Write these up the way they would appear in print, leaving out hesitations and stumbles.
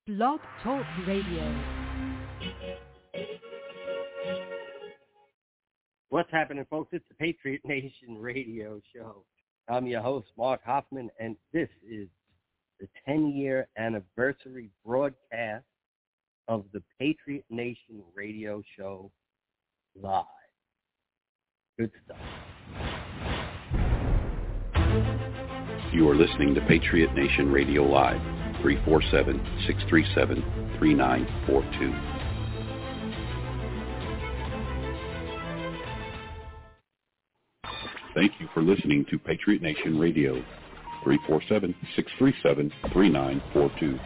Blog Talk Radio. What's happening, folks? It's the Patriot Nation radio show. I'm your host, Mark Hoffman, and this is the 10-year anniversary broadcast of the Patriot Nation radio show live. Good stuff. You are listening to Patriot Nation Radio Live, 347-637-3942. Thank you for listening to Patriot Nation Radio, 347-637-3942.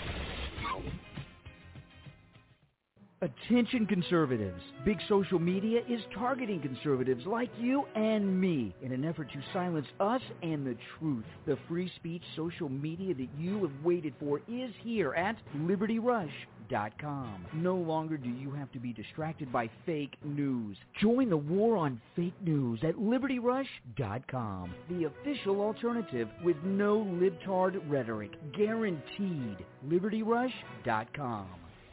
Attention conservatives. Big social media is targeting conservatives like you and me in an effort to silence us and the truth. The free speech social media that you have waited for is here at LibertyRush.com. No longer do you have to be distracted by fake news. Join the war on fake news at LibertyRush.com. The official alternative with no libtard rhetoric. Guaranteed. LibertyRush.com.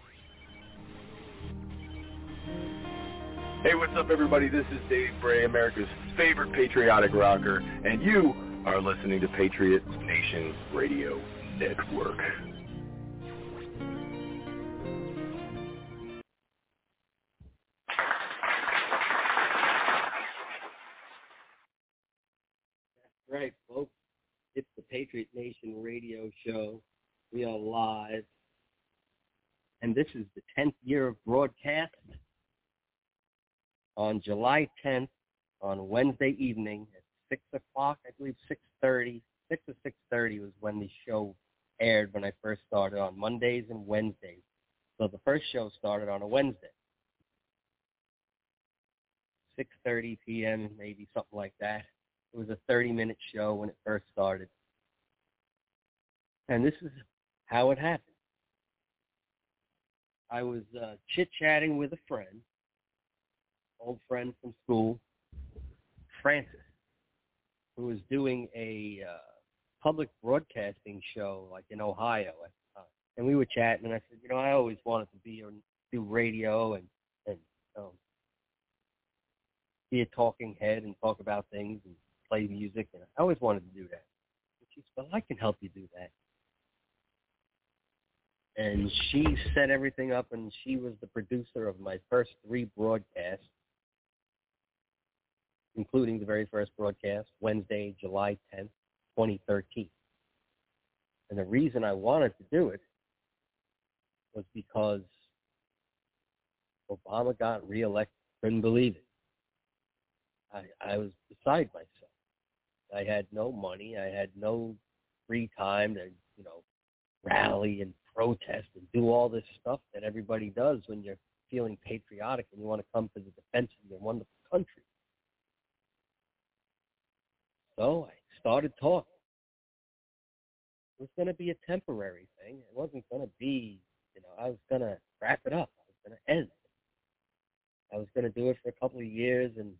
Hey, what's up, everybody? This is Dave Bray, America's favorite patriotic rocker, and you are listening to Patriot Nation Radio Network. That's right, folks. It's the Patriot Nation radio show. We are live, and this is the 10th year of broadcast. On July 10th, on Wednesday evening at 6 o'clock, I believe 6:30, 6 or 6:30 was when the show aired when I first started on Mondays and Wednesdays. So the first show started on a Wednesday, 6:30 p.m., maybe something like that. It was a 30-minute show when it first started. And this is how it happened. I was chit-chatting with a friend, old friend from school, Francis, who was doing a public broadcasting show like in Ohio at the time. And we were chatting, and I said, I always wanted to do radio and be a talking head and talk about things and play music. And I always wanted to do that. And she said, well, I can help you do that. And she set everything up, and she was the producer of my first 3 broadcasts, including the very first broadcast, Wednesday, July 10th, 2013. And the reason I wanted to do it was because Obama got reelected. Couldn't believe it. I was beside myself. I had no money. I had no free time to, rally and protest and do all this stuff that everybody does when you're feeling patriotic and you want to come to the defense of your wonderful country. So I started talking. It was going to be a temporary thing. It wasn't going to be, I was going to wrap it up. I was going to end. I was going to do it for a couple of years and,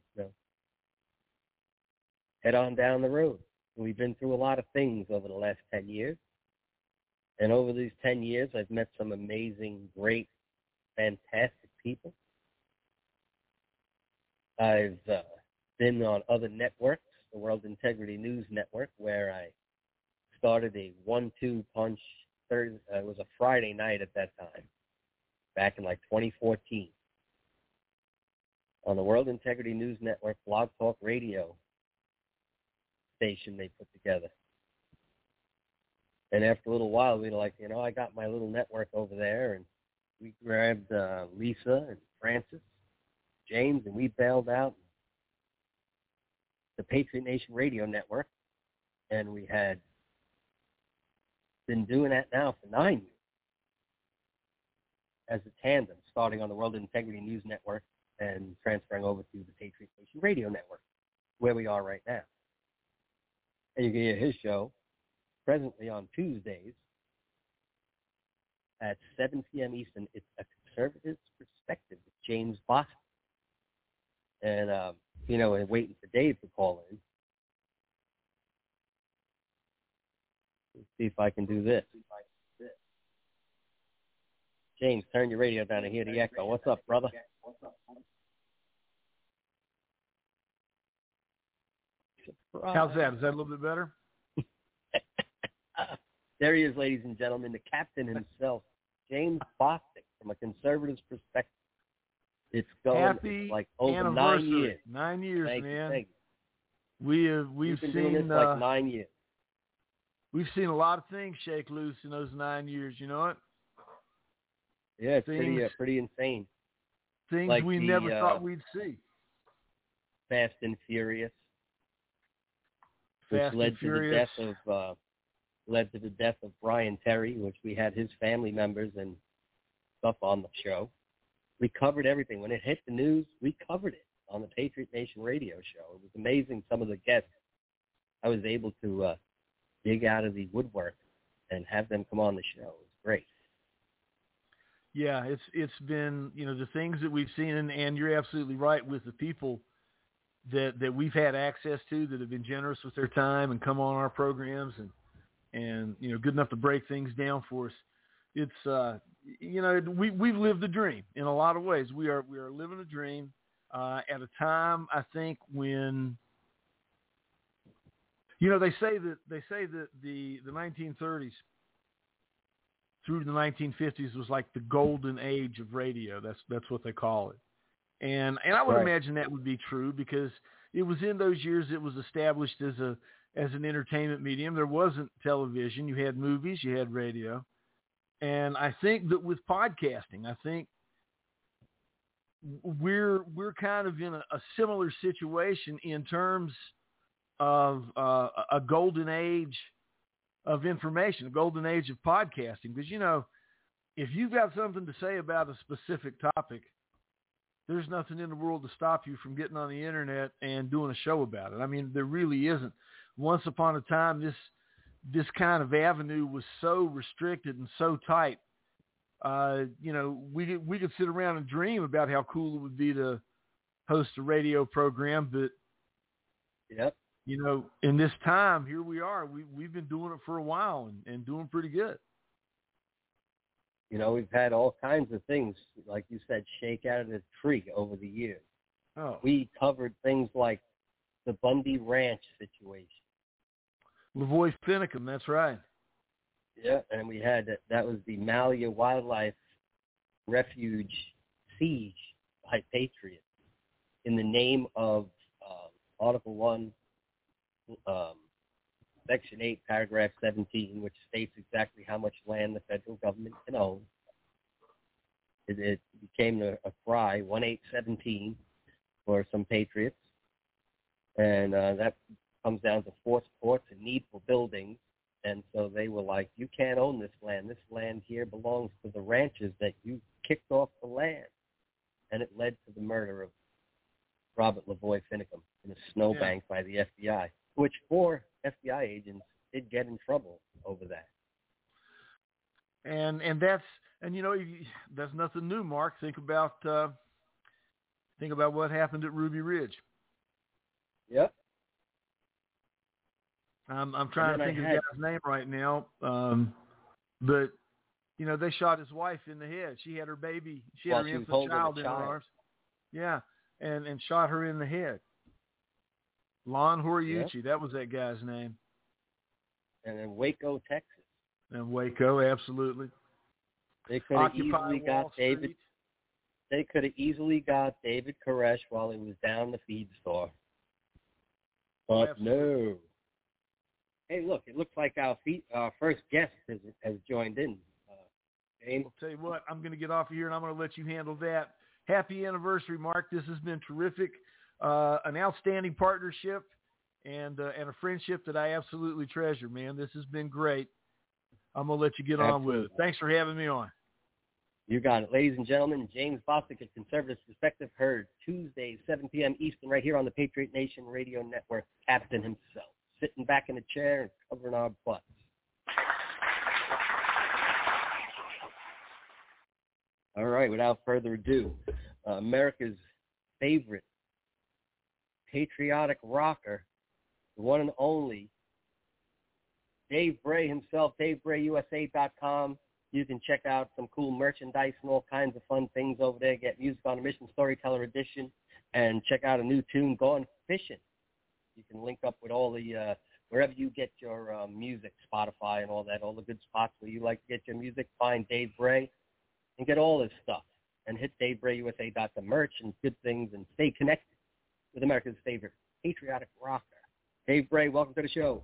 head on down the road. And we've been through a lot of things over the last 10 years. And over these 10 years, I've met some amazing, great, fantastic people. I've been on other networks, the World Integrity News Network, where I started a 1-2 punch. It was a Friday night at that time, back in 2014. On the World Integrity News Network Blog Talk Radio station they put together. And after a little while, we were like, I got my little network over there, and we grabbed Lisa and Francis, James, and we bailed out the Patriot Nation Radio Network, and we had been doing that now for 9 years as a tandem, starting on the World Integrity News Network and transferring over to the Patriot Nation Radio Network, where we are right now. And you can hear his show presently on Tuesdays at 7 p.m. Eastern. It's A Conservative's Perspective with James Boston. And, and waiting for Dave to call in. Let's see if I can do this. James, turn your radio down to hear the echo. What's up, brother? How's that? Is that a little bit better? There he is, ladies and gentlemen, the captain himself, James Bostic, from a conservative's perspective. It's going Happy like over anniversary. 9 years. 9 years, Thank man. you. We've been seen doing this like 9 years. We've seen a lot of things shake loose in those 9 years. You know what? Yeah, it's pretty insane. Things like we never thought we'd see. Fast and Furious, Fast which and Furious. led to the death of Brian Terry, which we had his family members and stuff on the show. We covered everything. When it hit the news, we covered it on the Patriot Nation radio show. It was amazing, some of the guests I was able to dig out of the woodwork and have them come on the show. It was great. Yeah, it's been, the things that we've seen, and you're absolutely right, with the people that we've had access to that have been generous with their time and come on our programs and good enough to break things down for us. It's we've lived the dream in a lot of ways. We are living a dream at a time, I think, when they say that the 1930s through the 1950s was like the golden age of radio. That's what they call it. And I would imagine that would be true, because it was in those years it was established as an entertainment medium. There wasn't television. You had movies, you had radio. And I think that with podcasting, I think we're kind of in a similar situation in terms of a golden age of information, a golden age of podcasting. Because, if you've got something to say about a specific topic, there's nothing in the world to stop you from getting on the internet and doing a show about it. I mean, there really isn't. Once upon a time, this kind of avenue was so restricted and so tight. We could sit around and dream about how cool it would be to host a radio program, but yep. In this time, here we are. We've been doing it for a while and doing pretty good. We've had all kinds of things, like you said, shake out of the tree over the years. Oh. We covered things like the Bundy Ranch situation. Lavoy Finicum, that's right. Yeah, and we had that was the Malia Wildlife Refuge siege by Patriots in the name of Article 1, Section 8, Paragraph 17, which states exactly how much land the federal government can own. It became a cry, 1817, for some patriots. And that comes down to forced ports and needful buildings. And so they were like, you can't own this land. This land here belongs to the ranchers that you kicked off the land. And it led to the murder of Robert Lavoy Finicum in a snowbank by the FBI, which 4 FBI agents did get in trouble over that. And that's nothing new, Mark. Think about what happened at Ruby Ridge. Yep. I'm trying to think of the guy's name right now, but they shot his wife in the head. She had her baby. She had her infant child in her arms. Yeah, and shot her in the head. Lon Horiuchi, that was that guy's name. And in Waco, Texas. And Waco, absolutely. They could have easily got David. They could have easily got David Koresh while he was down the feed store. But no. Hey, look! It looks like our first guest has joined in. James. I'll tell you what. I'm going to get off of here, and I'm going to let you handle that. Happy anniversary, Mark. This has been terrific. An outstanding partnership and a friendship that I absolutely treasure, man. This has been great. I'm going to let you get on with it. Thanks for having me on. You got it. Ladies and gentlemen, James Bostic at Conservative Perspective, heard Tuesdays, 7 p.m. Eastern, right here on the Patriot Nation Radio Network. Captain himself, sitting back in a chair and covering our butts. All right, without further ado, America's favorite patriotic rocker, the one and only Dave Bray himself, DaveBrayUSA.com, You can check out some cool merchandise and all kinds of fun things over there. Get Music on a Mission Storyteller Edition, and check out a new tune, Gone Fishing. You can link up with all the wherever you get your music, Spotify and all that, all the good spots where you like to get your music. Find Dave Bray and get all his stuff. And hit DaveBrayUSA.com merch and good things, and stay connected with America's favorite patriotic rocker. Dave Bray, welcome to the show.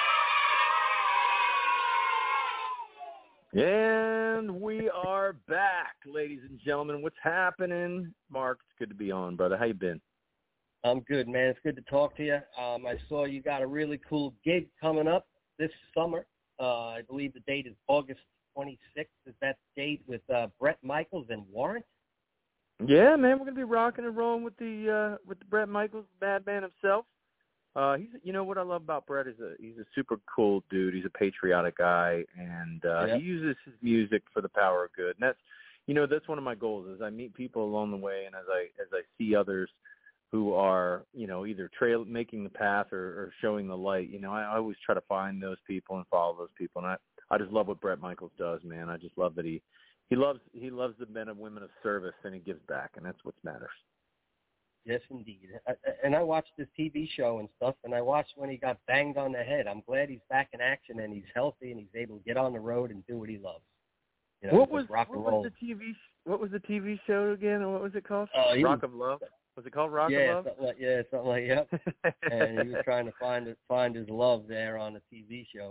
And we are back, ladies and gentlemen. What's happening? Mark, it's good to be on, brother. How you been? I'm good, man. It's good to talk to you. I saw you got a really cool gig coming up this summer. I believe the date is August 26th. Is that date with Bret Michaels and Warrant? Yeah, man. We're gonna be rocking and rolling with the Bret Michaels, Madman himself. He's, you know what I love about Bret is he's a super cool dude. He's a patriotic guy, and he uses his music for the power of good. And that's one of my goals. Is I meet people along the way, and as I see others who are, either making the path or showing the light, I always try to find those people and follow those people. And I just love what Bret Michaels does, man. I just love that he loves the men and women of service, and he gives back, and that's what matters. Yes, indeed. And I watched this TV show and stuff, and I watched when he got banged on the head. I'm glad he's back in action, and he's healthy, and he's able to get on the road and do what he loves. What was the TV show again, or what was it called? Rock of Love? Was it called Rock of Love? Something like that. And he was trying to find his love there on the TV show.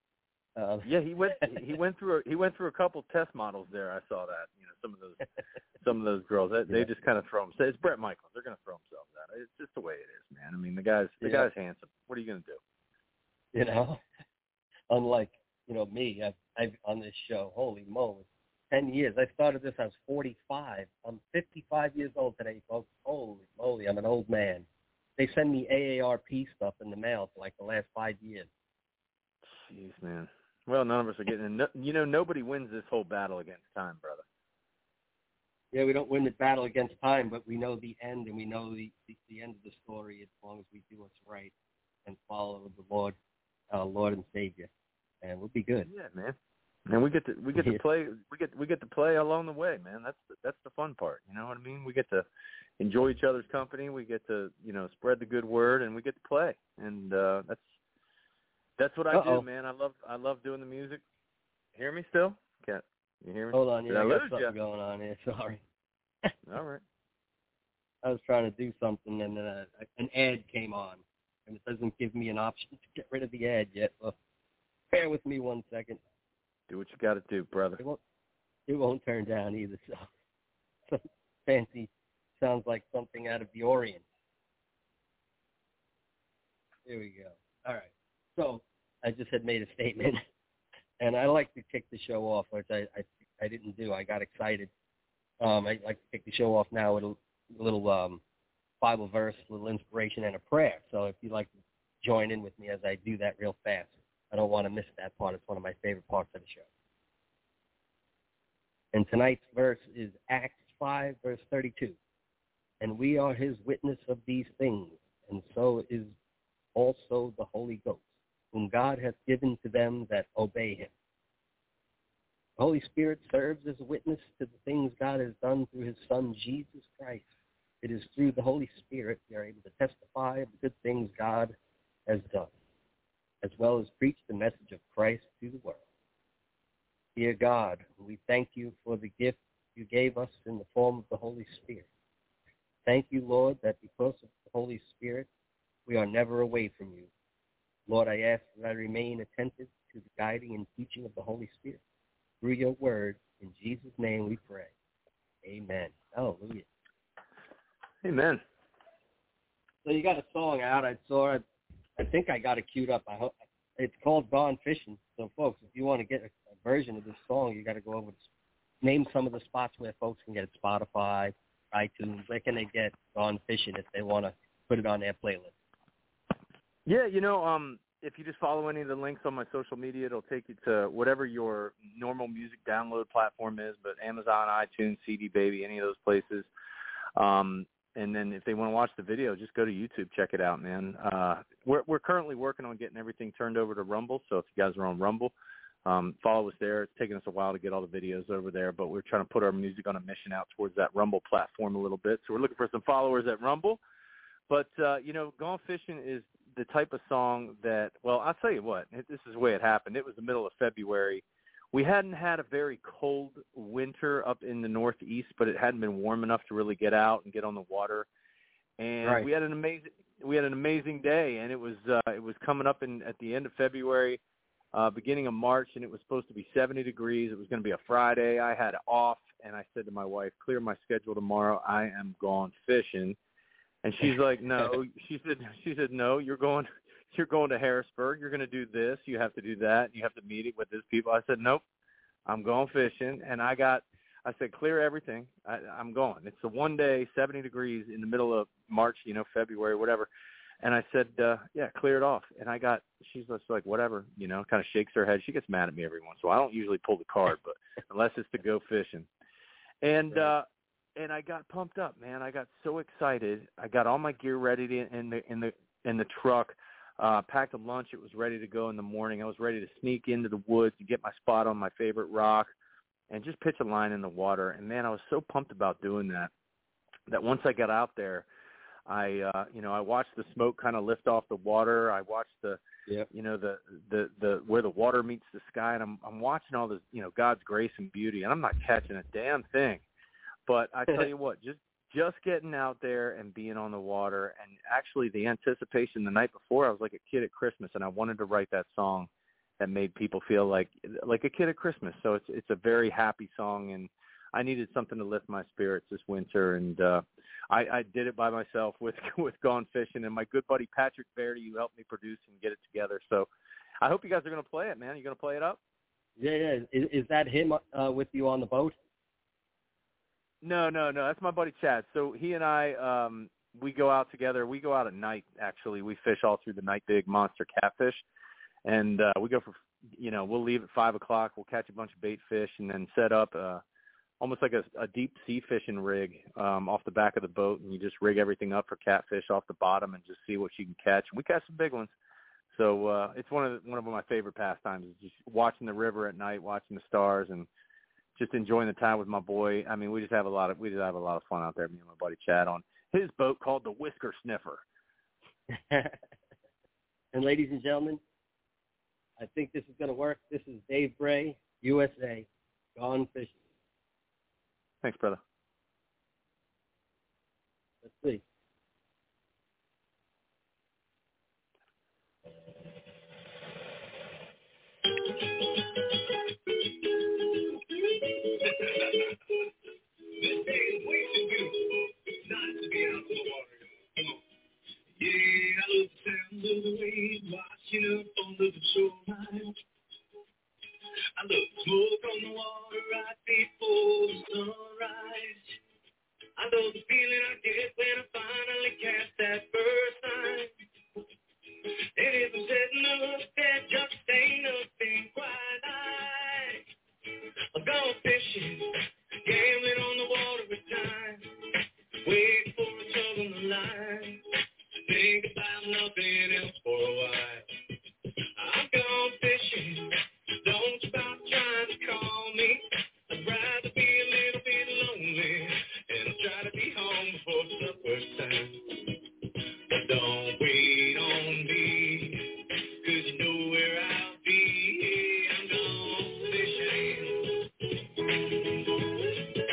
He went through a couple test models there. I saw that. Some of those girls, they just kind of throw them. It's Bret Michaels. They're going to throw themselves at it. It's just the way it is, man. I mean, the guy's handsome. What are you going to do? Unlike me, I've on this show. Holy moly, 10 years. I started this. I was 45. I'm 55 years old today, folks. Holy moly, I'm an old man. They send me AARP stuff in the mail for like the last 5 years. Jeez, man. Well, none of us are getting in. Nobody wins this whole battle against time, brother. Yeah, we don't win the battle against time, but we know the end, and we know the end of the story as long as we do what's right and follow the Lord, Lord and Savior, and we'll be good. Yeah, man. And we get to play. We get to play along the way, man. That's the fun part. You know what I mean? We get to enjoy each other's company. We get to spread the good word, and we get to play. And that's what I do, man. I love doing the music. Hear me still? Cat, you hear me? Hold on, I got something going on here. Sorry. All right. I was trying to do something, and then an ad came on, and it doesn't give me an option to get rid of the ad yet. So bear with me 1 second. Do what you got to do, brother. It won't turn down either. So fancy, sounds like something out of the Orient. Here we go. All right. So I just had made a statement, and I like to kick the show off, which I didn't do. I got excited. I like to kick the show off now with a little Bible verse, a little inspiration, and a prayer. So if you'd like to join in with me as I do that real fast, I don't want to miss that part. It's one of my favorite parts of the show. And tonight's verse is Acts 5, verse 32. And we are his witness of these things, and so is also the Holy Ghost, whom God hath given to them that obey him. The Holy Spirit serves as a witness to the things God has done through his Son, Jesus Christ. It is through the Holy Spirit we are able to testify of the good things God has done, as well as preach the message of Christ to the world. Dear God, we thank you for the gift you gave us in the form of the Holy Spirit. Thank you, Lord, that because of the Holy Spirit, we are never away from you. Lord, I ask that I remain attentive to the guiding and teaching of the Holy Spirit. Through your word, in Jesus' name we pray. Amen. Hallelujah. Amen. So you got a song out. I think I got it queued up. I hope it's called Gone Fishing. So, folks, if you want to get a version of this song, you got to go over to name some of the spots where folks can get it. Spotify, iTunes. Where can they get Gone Fishing if they want to put it on their playlist? Yeah, if you just follow any of the links on my social media, it'll take you to whatever your normal music download platform is, but Amazon, iTunes, CD Baby, any of those places. And then if they want to watch the video, just go to YouTube, check it out, man. We're currently working on getting everything turned over to Rumble, so if you guys are on Rumble, follow us there. It's taken us a while to get all the videos over there, but we're trying to put our music on a mission out towards that Rumble platform a little bit. So we're looking for some followers at Rumble. But, Gone Fishing is the type of song that, well, I'll tell you what, this is the way it happened. It was the middle of February. We hadn't had a very cold winter up in the Northeast, but it hadn't been warm enough to really get out and get on the water. And right. we had an amazing day, and it was coming up at the end of February, beginning of March, and it was supposed to be 70 degrees. It was going to be a Friday. I had it off, and I said to my wife, clear my schedule tomorrow. I am gone fishing. And she's like, no. She said, no, you're going to Harrisburg. You're going to do this. You have to do that. You have to meet it with these people. I said, nope, I'm going fishing. And I said, clear everything. I'm going. It's a one day, 70 degrees in the middle of March, February, whatever. And I said, yeah, clear it off. And she's just like, whatever, kind of shakes her head. She gets mad at me every once in a while. I don't usually pull the card, but unless it's to go fishing. And, right. And I got pumped up, man. I got so excited. I got all my gear ready in the truck. Packed a lunch. It was ready to go in the morning. I was ready to sneak into the woods and get my spot on my favorite rock and just pitch a line in the water. And man, I was so pumped about doing that once I got out there, I watched the smoke kind of lift off the water. I watched the where the water meets the sky, and I'm watching all this, God's grace and beauty, and I'm not catching a damn thing. But I tell you what, just getting out there and being on the water, and actually the anticipation the night before, I was like a kid at Christmas, and I wanted to write that song that made people feel like a kid at Christmas. So it's a very happy song, and I needed something to lift my spirits this winter, and I did it by myself with Gone Fishing, and my good buddy Patrick Verdi, who helped me produce and get it together. So I hope you guys are going to play it, man. You going to play it up? Yeah. Is that him with you on the boat? No. That's my buddy Chad. So he and I, we go out together. We go out at night, actually. We fish all through the night, big monster catfish. And we go for, we'll leave at 5 o'clock. We'll catch a bunch of bait fish and then set up almost like a deep sea fishing rig off the back of the boat. And you just rig everything up for catfish off the bottom and just see what you can catch. And we catch some big ones. So it's one of my favorite pastimes is just watching the river at night, watching the stars, and just enjoying the time with my boy. I mean, we just have a lot of fun out there, me and my buddy Chad, on his boat called the Whisker Sniffer. And ladies and gentlemen, I think this is going to work. This is Dave Bray, USA, Gone Fishing. Thanks, brother. Let's see. This day is way too beautiful not to be out on the water. Come on. Yeah, I love the sound of the waves washing up on the shoreline. I love the smoke on the water right before the sunrise. I love the feeling I get when I finally cast that first line. And if I'm setting up there, just ain't nothing quite nice. I'm going fishing, gambling on the water with time. Wait for a tug on the line. Think about nothing else for a while. I'm gone fishing. Don't stop trying to call me. I'd rather be a little bit lonely, and I'll try to be home before supper time. But don't wait on me, 'cause you know where I'll be. I'm gone fishing.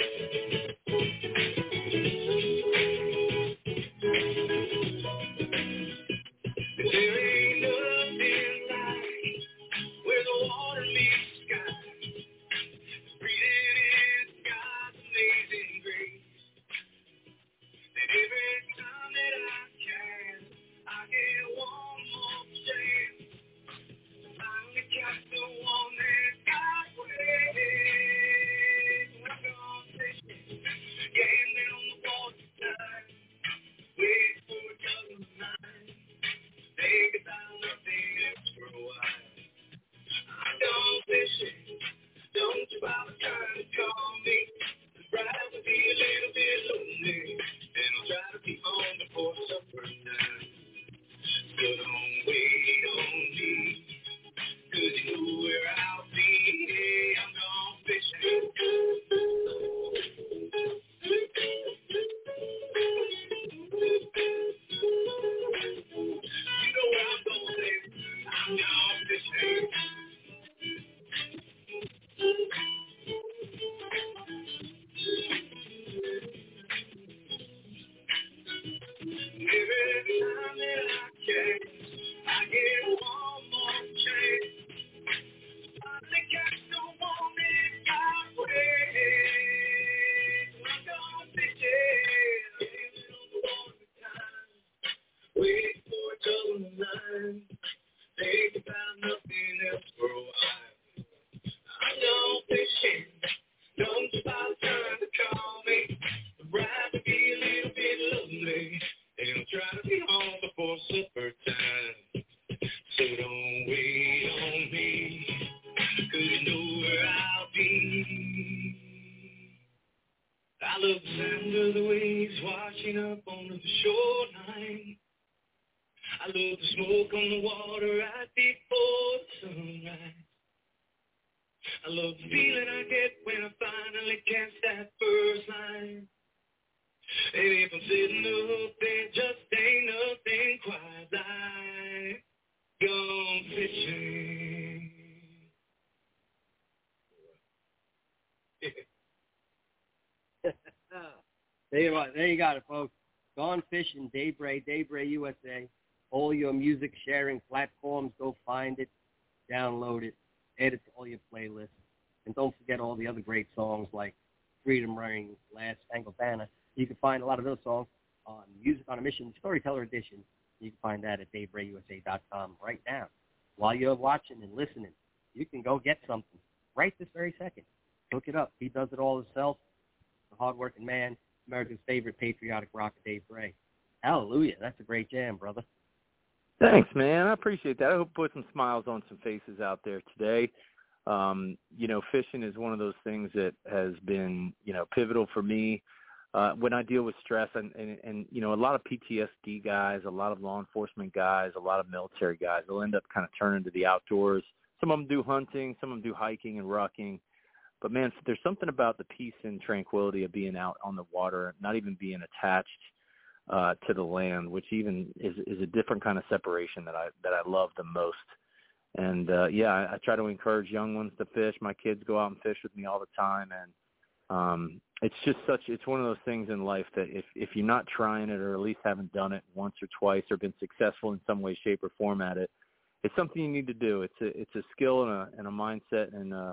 I love the sound of the waves washing up on the shoreline. I love the smoke on the water right before the sunrise. I love the feeling I get when I finally catch that first line. And if I'm sitting up there, just ain't nothing quite like gone fishing. There you got it, folks. Gone Fishing, Dave Bray USA. All your music sharing platforms, go find it, download it, add it to all your playlists. And don't forget all the other great songs like Freedom Ring, Last Spangled Banner. You can find a lot of those songs on Music on a Mission Storyteller Edition. You can find that at DaveBrayUSA.com right now. While you're watching and listening, you can go get something right this very second. Look it up. He does it all himself. The hardworking man, America's favorite patriotic rocker, Dave Bray. Hallelujah. That's a great jam, brother. Thanks, man. I appreciate that. I hope to put some smiles on some faces out there today. Fishing is one of those things that has been, pivotal for me when I deal with stress. And a lot of PTSD guys, a lot of law enforcement guys, a lot of military guys will end up kind of turning to the outdoors. Some of them do hunting, some of them do hiking and rucking. But, man, there's something about the peace and tranquility of being out on the water, not even being attached to the land, which even is a different kind of separation that I love the most. And I try to encourage young ones to fish. My kids go out and fish with me all the time, and it's one of those things in life that if you're not trying it, or at least haven't done it once or twice, or been successful in some way, shape, or form at it, it's something you need to do. It's a skill and a mindset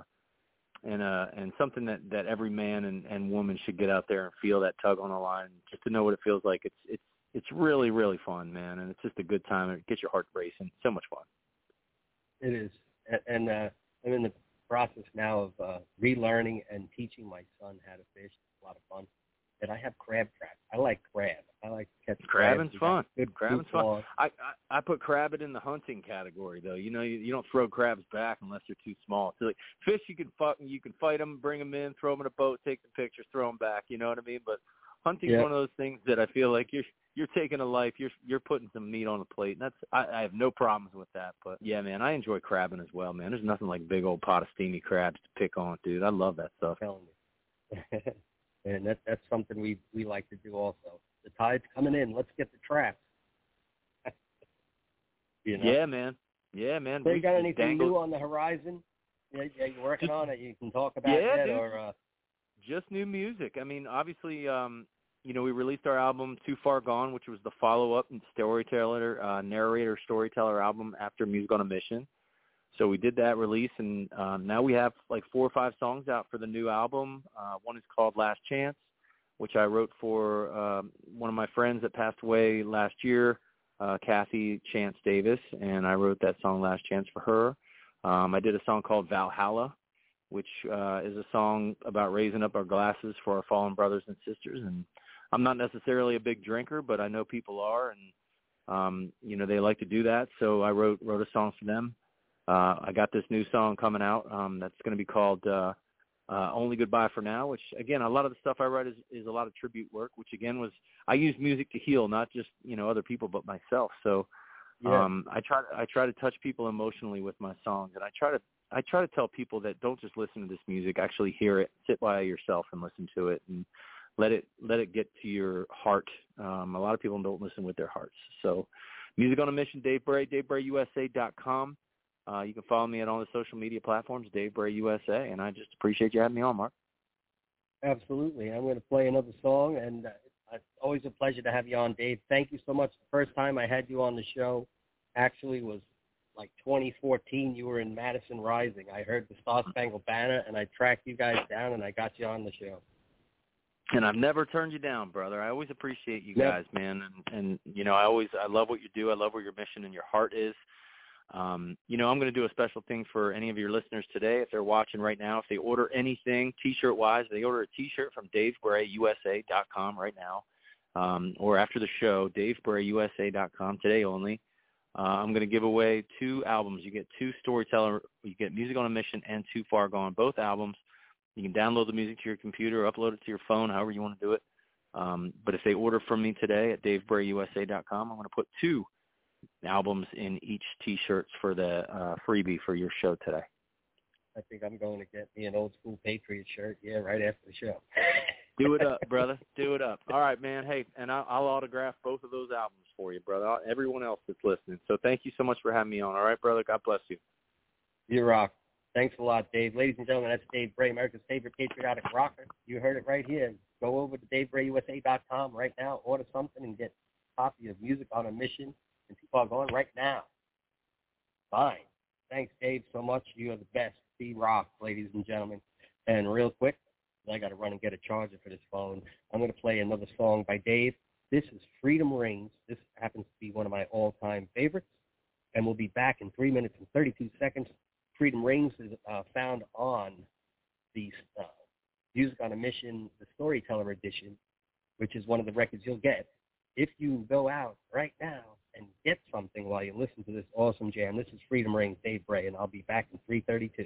and something that every man and woman should get out there and feel that tug on the line, just to know what it feels like. It's really, really fun, man, and it's just a good time. It gets your heart racing. So much fun. It is, and I'm in the process now of relearning and teaching my son how to fish. It's a lot of fun. And I have crab traps. I like crab. I like to catch crabbing's crabs. fun. Crabbing's fun. I put crabbing in the hunting category, though. You don't throw crabs back unless they're too small. So like fish, you can fight them, bring them in, throw them in a boat, take some pictures, throw them back. You know what I mean? But hunting's one of those things that I feel like you're taking a life. You're putting some meat on the plate, and I have no problems with that. But yeah, man, I enjoy crabbing as well, man. There's nothing like big old pot of steamy crabs to pick on, dude. I love that stuff. I'm telling you. And that's something we like to do also. The tide's coming in. Let's get the traps. Yeah, man. Yeah, man. So you got anything new on the horizon? Yeah, you're working on it. You can talk about it, dude. or just new music. I mean, obviously, we released our album Too Far Gone, which was the follow-up and narrator storyteller album after Music on a Mission. So we did that release, and now we have like 4 or 5 songs out for the new album. One is called Last Chance, which I wrote for one of my friends that passed away last year, Kathy Chance Davis, and I wrote that song Last Chance for her. I did a song called Valhalla, which is a song about raising up our glasses for our fallen brothers and sisters. And I'm not necessarily a big drinker, but I know people are, and they like to do that. So I wrote a song for them. I got this new song coming out that's going to be called Only Goodbye for Now, which, again, a lot of the stuff I write is a lot of tribute work, which, again, I use music to heal, not just, other people, but myself. So I try to touch people emotionally with my songs, and I try to tell people that don't just listen to this music, actually hear it, sit by yourself and listen to it, and let it get to your heart. A lot of people don't listen with their hearts. So Music on a Mission, Dave Bray, DaveBrayUSA.com. You can follow me on all the social media platforms, Dave Bray USA, and I just appreciate you having me on, Mark. Absolutely. I'm going to play another song, and it's always a pleasure to have you on, Dave. Thank you so much. The first time I had you on the show actually was like 2014. You were in Madison Rising. I heard the Star Spangled Banner, and I tracked you guys down, and I got you on the show. And I've never turned you down, brother. I always appreciate you guys, man. And I love what you do. I love where your mission and your heart is. I'm going to do a special thing for any of your listeners today. If they're watching right now, if they order anything T-shirt-wise, they order a T-shirt from DaveBrayUSA.com right now, or after the show, DaveBrayUSA.com, today only. I'm going to give away 2 albums. You get 2 Storyteller, you get Music on a Mission and Too Far Gone, both albums. You can download the music to your computer or upload it to your phone, however you want to do it. But if they order from me today at DaveBrayUSA.com, I'm going to put 2 albums in each T-shirts for the freebie for your show today. I think I'm going to get me an old school Patriot shirt, right after the show. Do it up, brother. Do it up. All right, man. Hey, and I'll autograph both of those albums for you, brother. Everyone else that's listening. So thank you so much for having me on. All right, brother. God bless you. You rock. Thanks a lot, Dave. Ladies and gentlemen, that's Dave Bray, America's favorite patriotic rocker. You heard it right here. Go over to DaveBrayUSA.com right now, order something, and get a copy of Music on a Mission. And people are going right now. Fine. Thanks, Dave, so much. You are the best. Be rock, ladies and gentlemen. And real quick, I got to run and get a charger for this phone. I'm going to play another song by Dave. This is Freedom Rings. This happens to be one of my all-time favorites. And we'll be back in 3 minutes and 32 seconds. Freedom Rings is found on the Music on a Mission, the Storyteller Edition, which is one of the records you'll get if you go out right now and get something while you listen to this awesome jam. This is Freedom Rings, Dave Bray, and I'll be back in 3:32.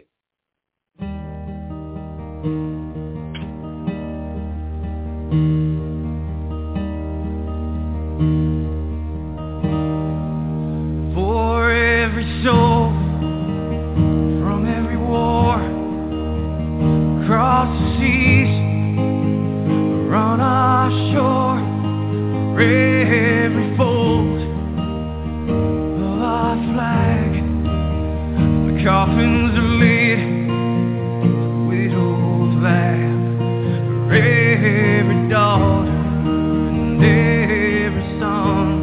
For every soul from every war across the seas around our shore, for every fold of our flag, the coffins are lit, the widow's laugh, for every daughter and every son,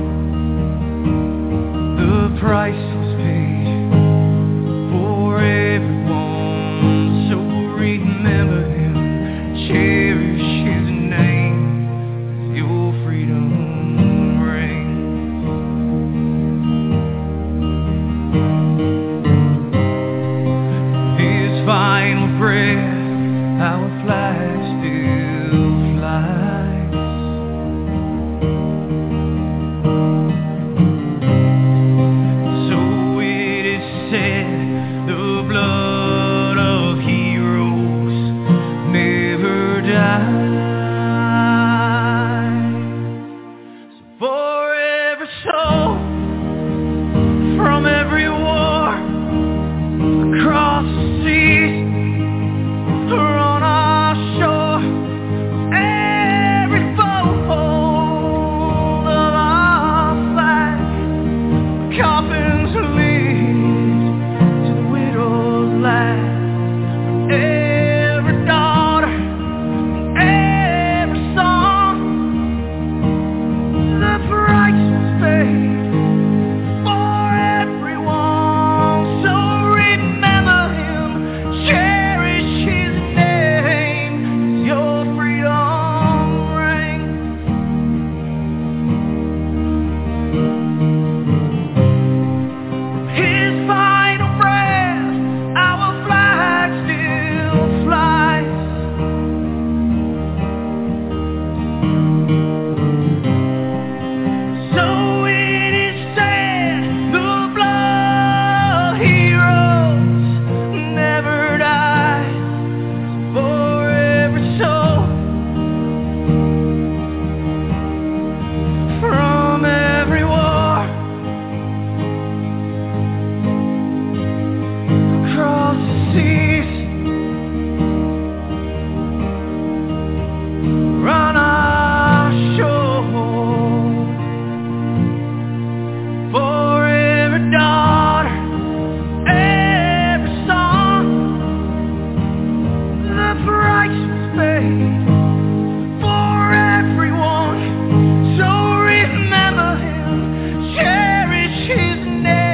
the price was paid for everyone. So remember him, cherish his name, your freedom rings. His final breath, our flag still flies. So it is said, the blood of heroes never dies. So for every soul from every war across the seas or on our shore, every fold of our flag, coffins lead to the widow's laugh, every daughter, every son, the price was paid for everyone. So remember him, cherish his name, your freedom ring. His final breath, our flag still flies. So it is said, the blood of heroes never dies. For every soul from every war across the seas, run our shore, for every daughter, every son, the price was paid for everyone. So remember him, cherish his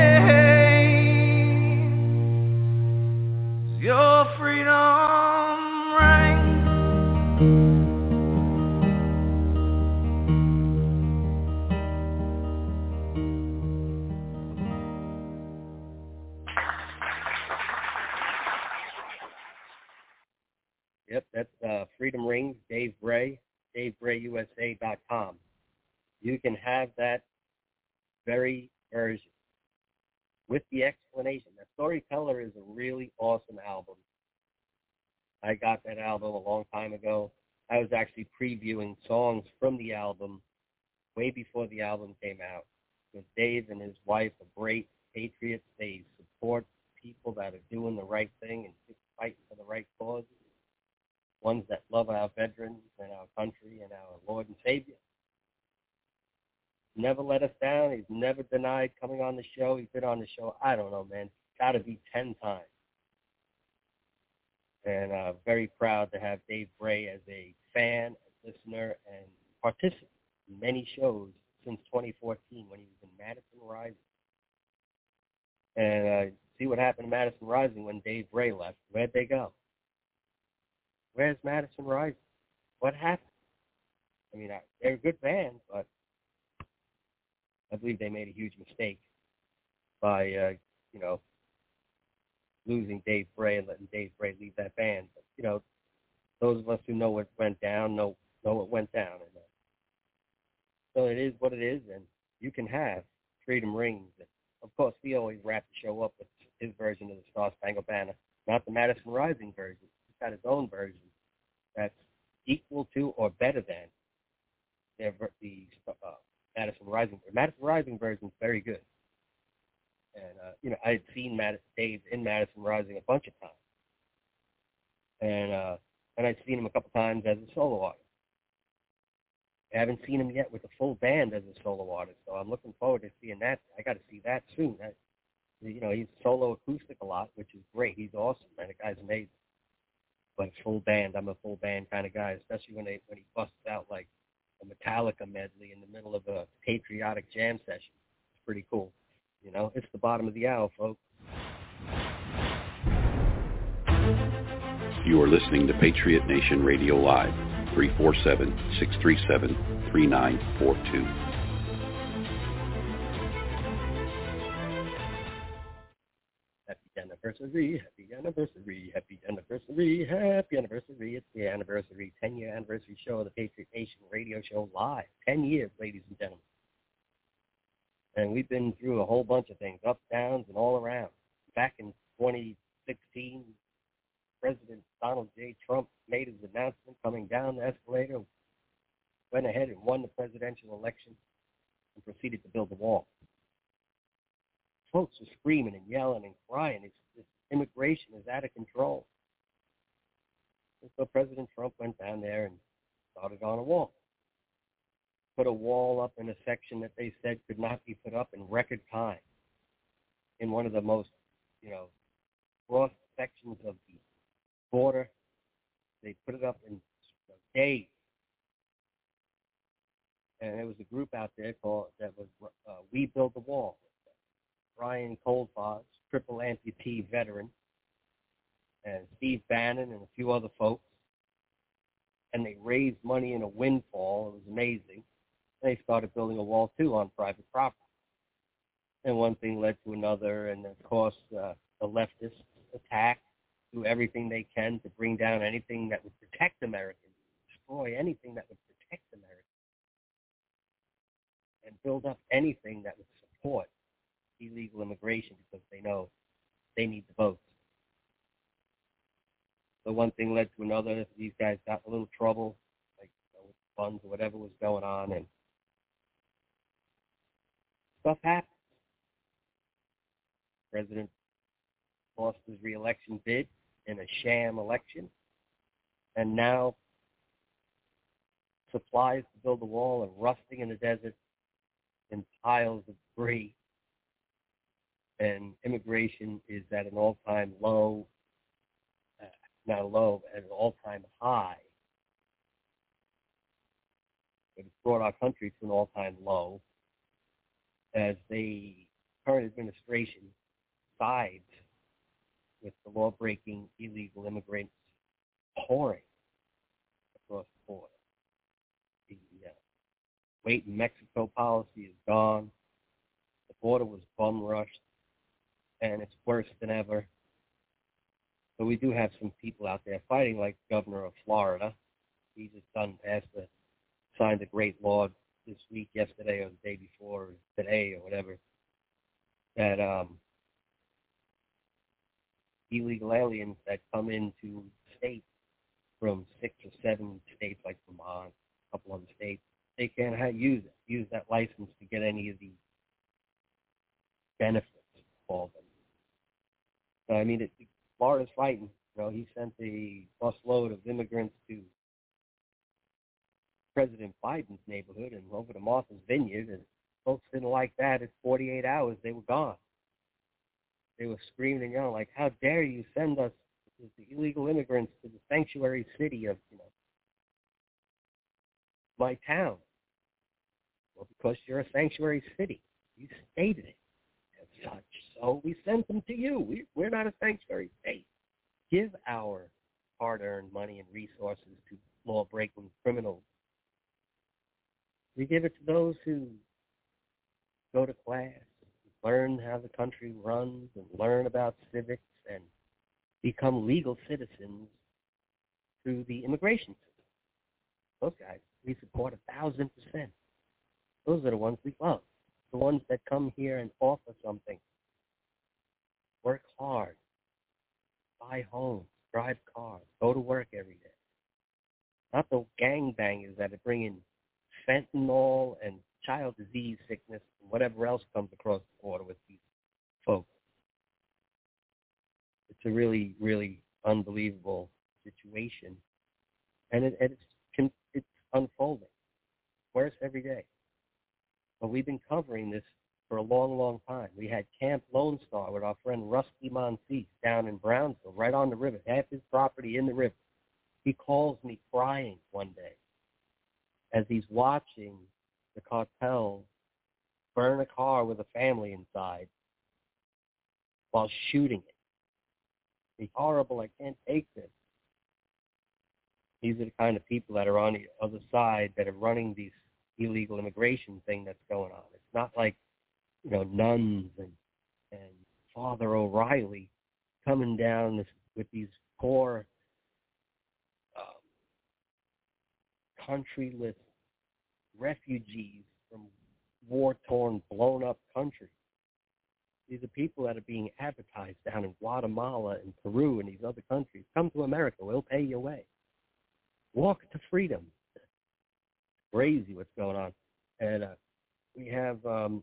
name, your freedom ring. Yep, that's Freedom Rings, Dave Bray, DaveBrayUSA.com. You can have that very version with the explanation. The Storyteller is a really awesome album. I got that album a long time ago. I was actually previewing songs from the album way before the album came out. Because Dave and his wife are great patriots. They support people that are doing the right thing and fighting for the right causes. Ones that love our veterans and our country and our Lord and Savior. Never let us down. He's never denied coming on the show. He's been on the show, I don't know, man, got to be 10 times. And very proud to have Dave Bray as a fan, a listener, and participant in many shows since 2014 when he was in Madison Rising. And see what happened to Madison Rising when Dave Bray left. Where'd they go? Where's Madison Rising? What happened? I mean, they're a good band, but I believe they made a huge mistake by, losing Dave Bray and letting Dave Bray leave that band. But, those of us who know what went down know what went down. And, so it is what it is, and you can have Freedom Rings. And of course, we always wrap the show up with his version of the Star Spangled Banner, not the Madison Rising version. He's got his own version that's equal to or better than the Madison Rising. The Madison Rising version is very good. And, I had seen Dave in Madison Rising a bunch of times. And I'd seen him a couple times as a solo artist. I haven't seen him yet with a full band as a solo artist, so I'm looking forward to seeing that. I got to see that soon. He's solo acoustic a lot, which is great. He's awesome, man. The guy's amazing. But full band, I'm a full band kind of guy, especially when he busts out like a Metallica medley in the middle of a patriotic jam session. It's pretty cool. It's the bottom of the hour, folks. You are listening to Patriot Nation Radio Live, 347-637-3942. Happy anniversary, happy anniversary, happy anniversary, happy anniversary. It's the anniversary, 10-year anniversary show of the Patriot Nation Radio Show Live. 10 years, ladies and gentlemen. And we've been through a whole bunch of things, ups, downs, and all around. Back in 2016, President Donald J. Trump made his announcement coming down the escalator, went ahead and won the presidential election, and proceeded to build the wall. Folks are screaming and yelling and crying. This immigration is out of control. And so President Trump went down there and started on a wall. Put a wall up in a section that they said could not be put up in record time. In one of the most, cross sections of the border. They put it up in days. And there was a group out there that was We Build the Wall. Brian Coldfoss, triple amputee veteran, and Steve Bannon and a few other folks. And they raised money in a windfall. It was amazing. They started building a wall, too, on private property. And one thing led to another, and, of course, the leftists attack, do everything they can to bring down anything that would protect Americans, destroy anything that would protect Americans, and build up anything that would support illegal immigration because they know they need the votes. So one thing led to another. These guys got in a little trouble, like with funds or whatever was going on, and stuff happened. President lost his re-election bid in a sham election, and now supplies to build the wall are rusting in the desert in piles of debris, and immigration is at an all-time low, not low, at an all-time high. It has brought our country to an all-time low as the current administration sides with the law-breaking illegal immigrants pouring across the border. The wait in Mexico policy is gone. The border was bum-rushed, and it's worse than ever. So we do have some people out there fighting, like the governor of Florida. He just signed a great law this week, yesterday, or the day before, or today, or whatever, that illegal aliens that come into the state from 6 or 7 states like Vermont, a couple other states. They can't use that license to get any of the benefits of them. So, I mean, Florida's fighting. You know, he sent a busload of immigrants to President Biden's neighborhood and over to Martha's Vineyard, and folks didn't like that. At 48 hours, they were gone. They were screaming and yelling, like, how dare you send us, the illegal immigrants, to the sanctuary city of, you know, my town. Well, because you're a sanctuary city. You stated it as such. So we sent them to you. We're not a sanctuary state. Give our hard-earned money and resources to law-breaking criminals. We give it to those who go to class, learn how the country runs, and learn about civics, and become legal citizens through the immigration system. Those guys, we support 1,000%. Those are the ones we love, the ones that come here and offer something. Work hard, buy homes, drive cars, go to work every day. Not the gangbangers that are bringing fentanyl and child disease sickness and whatever else comes across the border with these folks. It's a really, really unbelievable situation, and it's unfolding worse every day. But we've been covering this for a long, long time. We had Camp Lone Star with our friend Rusty Monteith down in Brownsville, right on the river, half his property in the river. He calls me crying one day as he's watching the cartel burn a car with a family inside while shooting it. It's horrible. I can't take this. These are the kind of people that are on the other side that are running these illegal immigration thing that's going on. It's not like, you know, nuns and Father O'Reilly coming down with these poor countryless refugees from war-torn, blown-up countries. These are people that are being advertised down in Guatemala and Peru and these other countries. Come to America. We'll pay your way. Walk to freedom. Crazy what's going on. And we have one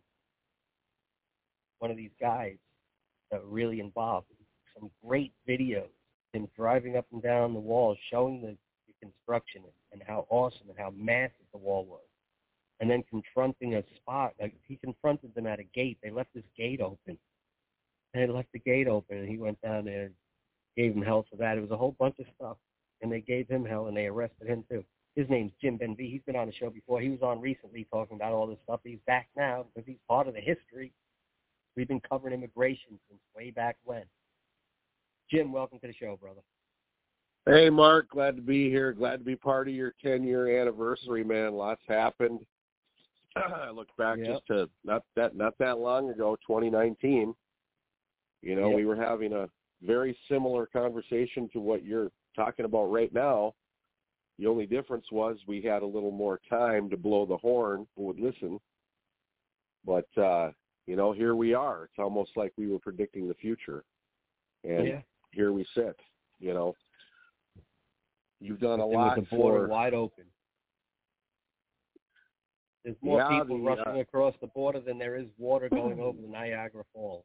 of these guys that are really involved. Some great videos, him driving up and down the wall, showing the construction and how awesome and how massive the wall was. And then confronting a spot. Like, he confronted them at a gate. They left this gate open. And they left the gate open, and he went down there and gave him hell for that. It was a whole bunch of stuff. And they gave him hell, and they arrested him, too. His name's Jim Benvie. He's been on the show before. He was on recently talking about all this stuff. He's back now because he's part of the history. We've been covering immigration since way back when. Jim, welcome to the show, brother. Hey, Mark. Glad to be here. Glad to be part of your 10-year anniversary, man. Lots happened. I look back just to not that long ago, 2019. You know, we were having a very similar conversation to what you're talking about right now. The only difference was we had a little more time to blow the horn who would listen. But, you know, here we are. It's almost like we were predicting the future. And here we sit, you know. You've done a lot with the border wide open. There's more people rushing across the border than there is water going over the Niagara Falls.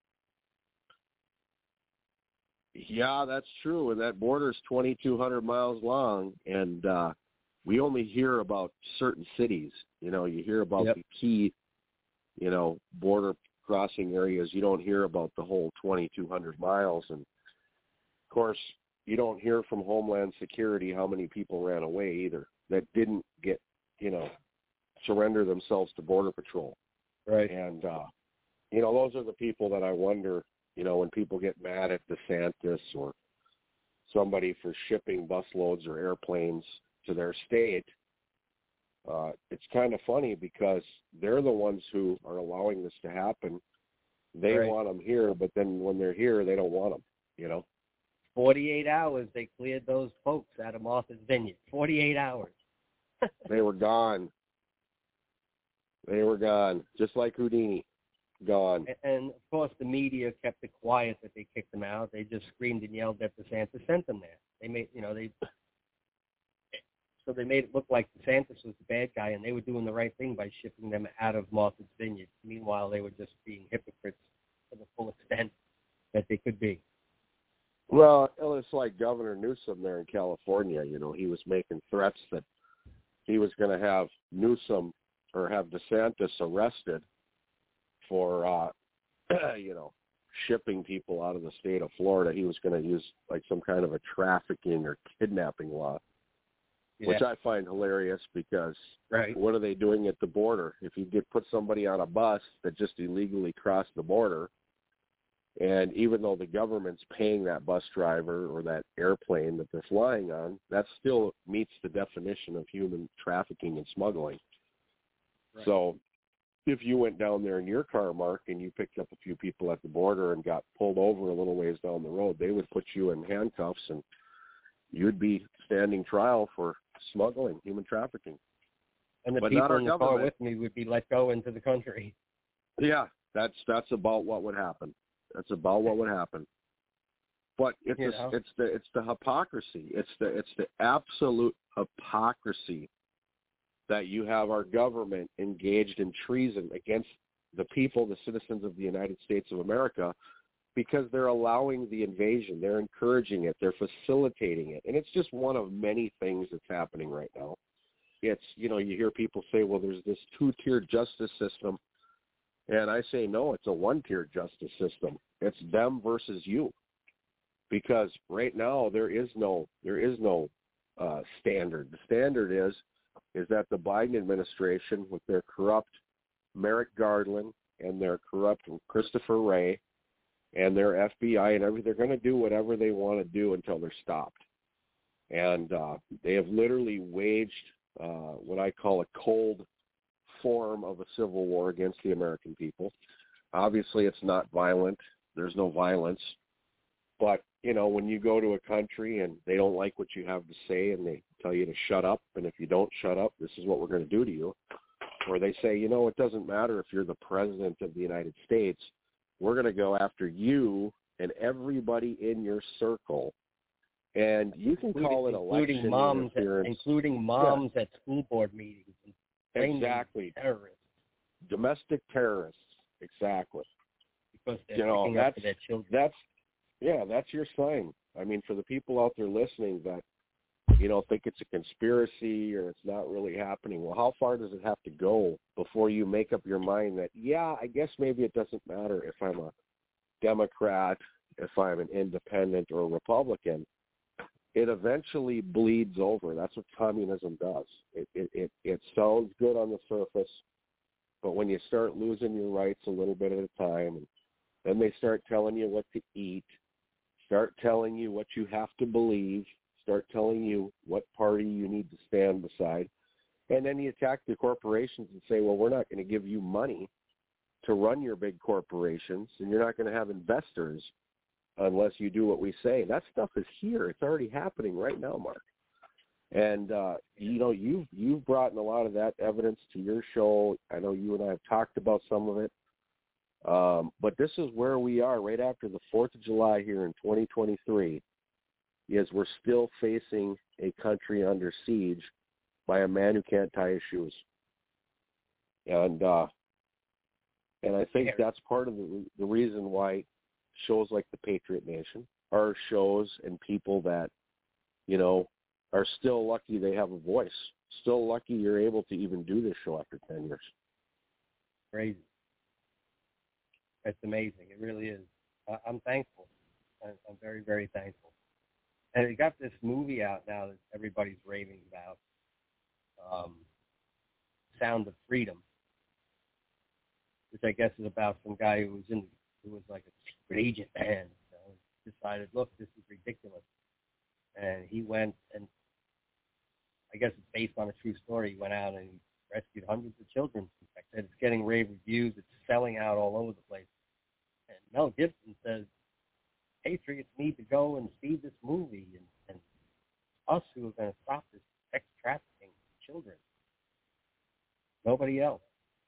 Yeah, that's true. And that border is 2,200 miles long. And we only hear about certain cities. You know, you hear about the key, you know, border crossing areas. You don't hear about the whole 2,200 miles. And, of course, you don't hear from Homeland Security how many people ran away either that didn't get, you know, surrender themselves to Border Patrol. Right. And, you know, those are the people that I wonder, you know, when people get mad at DeSantis or somebody for shipping busloads or airplanes to their state, it's kind of funny because they're the ones who are allowing this to happen. They want them here, but then when they're here, they don't want them, you know. 48 hours, they cleared those folks out of Martha's Vineyard. 48 hours. They were gone. They were gone, just like Houdini, gone. And, of course, the media kept it quiet that they kicked them out. They just screamed and yelled that DeSantis sent them there. They made, you know, they So they made it look like DeSantis was the bad guy, and they were doing the right thing by shipping them out of Martha's Vineyard. Meanwhile, they were just being hypocrites to the full extent that they could be. Well, it's like Governor Newsom there in California. You know, he was making threats that he was going to have Newsom or have DeSantis arrested for, shipping people out of the state of Florida. He was going to use like some kind of a trafficking or kidnapping law, which I find hilarious because what are they doing at the border? If you put somebody on a bus that just illegally crossed the border, and even though the government's paying that bus driver or that airplane that they're flying on, that still meets the definition of human trafficking and smuggling. Right. So if you went down there in your car, Mark, and you picked up a few people at the border and got pulled over a little ways down the road, they would put you in handcuffs and you'd be standing trial for smuggling, human trafficking. And the people in the car with me would be let go into the country. Yeah, that's about what would happen. That's about what would happen. But it's the hypocrisy. It's the absolute hypocrisy that you have our government engaged in treason against the people, the citizens of the United States of America, because they're allowing the invasion. They're encouraging it. They're facilitating it. And it's just one of many things that's happening right now. It's, you hear people say, well, there's this two-tiered justice system. And I say, no, it's a one-tiered justice system. It's them versus you. Because right now there is no standard. The standard is that the Biden administration, with their corrupt Merrick Garland and their corrupt Christopher Wray and their FBI and everything, they're going to do whatever they want to do until they're stopped. And they have literally waged what I call a cold form of a civil war against the American people. Obviously, it's not violent. There's no violence. But, when you go to a country and they don't like what you have to say and they tell you to shut up, and if you don't shut up, this is what we're going to do to you. Or they say, it doesn't matter if you're the president of the United States. We're going to go after you and everybody in your circle. And you can call it election interference. Including moms at school board meetings. Exactly. Terrorists. Domestic terrorists. Exactly. Because they're looking after their children. That's your sign. I mean, for the people out there listening that, think it's a conspiracy or it's not really happening, well, how far does it have to go before you make up your mind that, I guess maybe it doesn't matter if I'm a Democrat, if I'm an independent or a Republican? It eventually bleeds over. That's what communism does. It sounds good on the surface, but when you start losing your rights a little bit at a time, and then they start telling you what to eat, start telling you what you have to believe, start telling you what party you need to stand beside, and then you attack the corporations and say, well, we're not going to give you money to run your big corporations, and you're not going to have investors unless you do what we say. That stuff is here. It's already happening right now, Mark. And, you've brought in a lot of that evidence to your show. I know you and I have talked about some of it. But this is where we are right after the 4th of July here in 2023, is we're still facing a country under siege by a man who can't tie his shoes. And I think that's part of the reason why shows like the Patriot Nation are shows and people that, are still lucky they have a voice, still lucky you're able to even do this show after 10 years. Crazy. It's amazing. It really is. I'm thankful. I'm very, very thankful. And we got this movie out now that everybody's raving about, Sound of Freedom, which I guess is about some guy who was like a secret agent and decided, look, this is ridiculous. And he went, and I guess it's based on a true story. He went out and he rescued hundreds of children. Like I said, it's getting rave reviews. It's selling out all over the place. And Mel Gibson says, Patriots need to go and see this movie, and us who are going to stop this sex trafficking of children. Nobody else.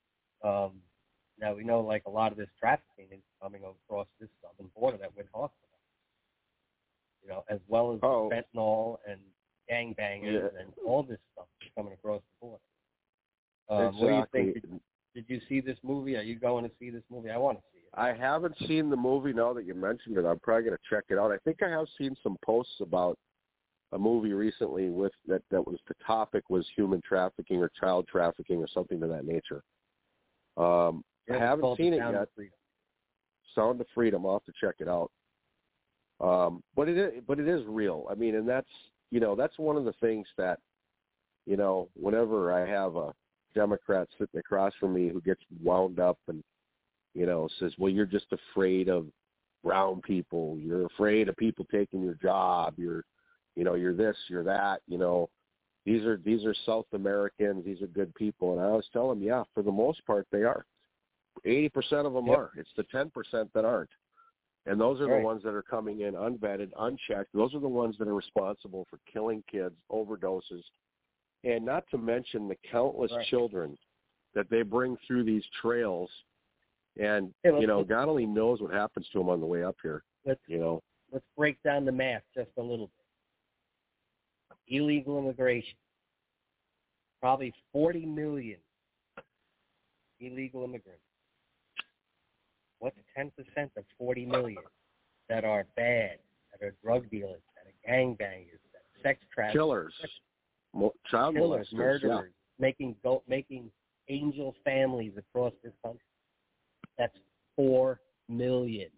Now, we know, like, a lot of this trafficking is coming across this southern border that we're talking about, as well as fentanyl and gangbangers and all this stuff is coming across the board. Exactly. What do you think? Did you see this movie? Are you going to see this movie? I want to see it. I haven't seen the movie. Now that you mentioned it, I'm probably going to check it out. I think I have seen some posts about a movie recently with that was the topic was human trafficking or child trafficking or something of that nature. I haven't seen it yet. Sound of Freedom. I'll have to check it out. But it is real. I mean, and that's one of the things that, whenever I have a Democrat sitting across from me who gets wound up and, says, well, you're just afraid of brown people. You're afraid of people taking your job. You're this, you're that, these are South Americans. These are good people. And I always tell them, yeah, for the most part, they are. 80% of them are. It's the 10% that aren't. And those are the ones that are coming in unvetted, unchecked. Those are the ones that are responsible for killing kids, overdoses, and not to mention the countless children that they bring through these trails. And, God only knows what happens to them on the way up here. Let's break down the math just a little bit. Illegal immigration. Probably 40 million illegal immigrants. What's 10% of 40 million that are bad, that are drug dealers, that are gangbangers, that are sex traffickers, killers, child killers, molesters, murderers, making angel families across this country? That's 4 million.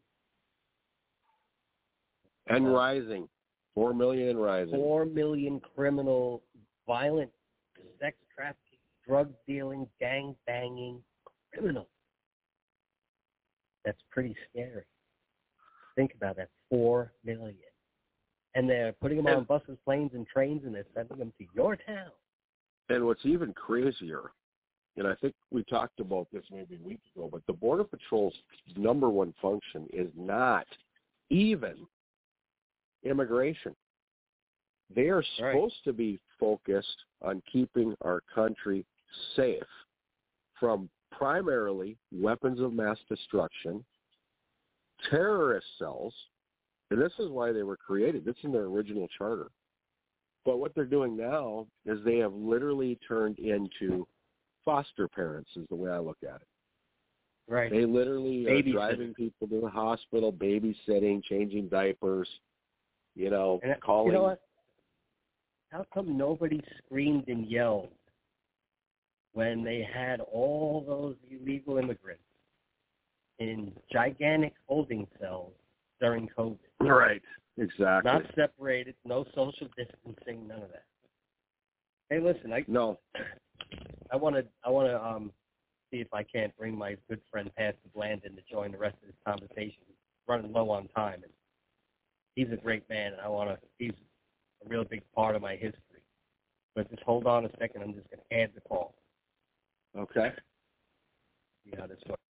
And rising. 4 million and rising. 4 million criminal, violent, sex trafficking, drug dealing, gang banging criminals. That's pretty scary. Think about that, 4 million. And they're putting them on buses, planes, and trains, and they're sending them to your town. And what's even crazier, and I think we talked about this maybe a week ago, but the Border Patrol's number one function is not even immigration. They are supposed to be focused on keeping our country safe from primarily weapons of mass destruction, terrorist cells, and this is why they were created. This is in their original charter. But what they're doing now is they have literally turned into foster parents, is the way I look at it. Right. They literally are driving people to the hospital, babysitting, changing diapers, calling. You know what? How come nobody screamed and yelled when they had all those illegal immigrants in gigantic holding cells during COVID? Right, exactly. Not separated, no social distancing, none of that. Hey, listen, I want to see if I can't bring my good friend Pastor Blandon to join the rest of this conversation. He's running low on time, and he's a great man, and he's a real big part of my history. But just hold on a second. I'm just going to add the call. Okay. See how this works.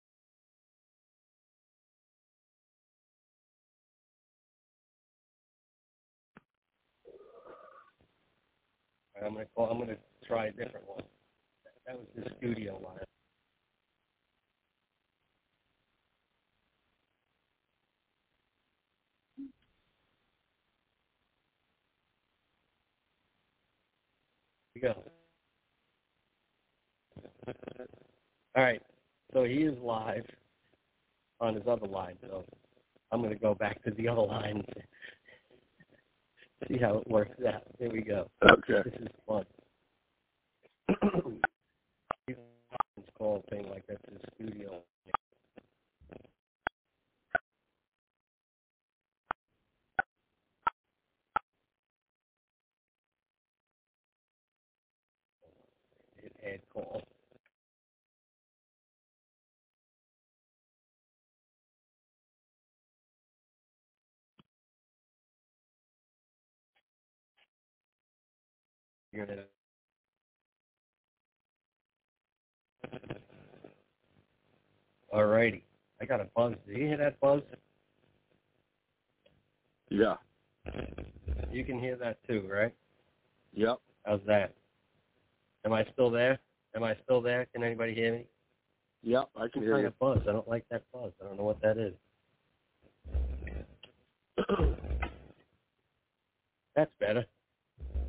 I'm going to try a different one. That was the studio line. Here we go. All right. So he is live on his other line. So I'm going to go back to the other line. See how it works out. Here we go. Okay. This is fun. This call thing like that's the studio. Add call. You're gonna. All righty. I got a buzz. Did you hear that buzz? Yeah. You can hear that too, right? Yep. How's that? Am I still there? Can anybody hear me? Yep, I can hear you. Buzz. I don't like that buzz. I don't know what that is. That's better.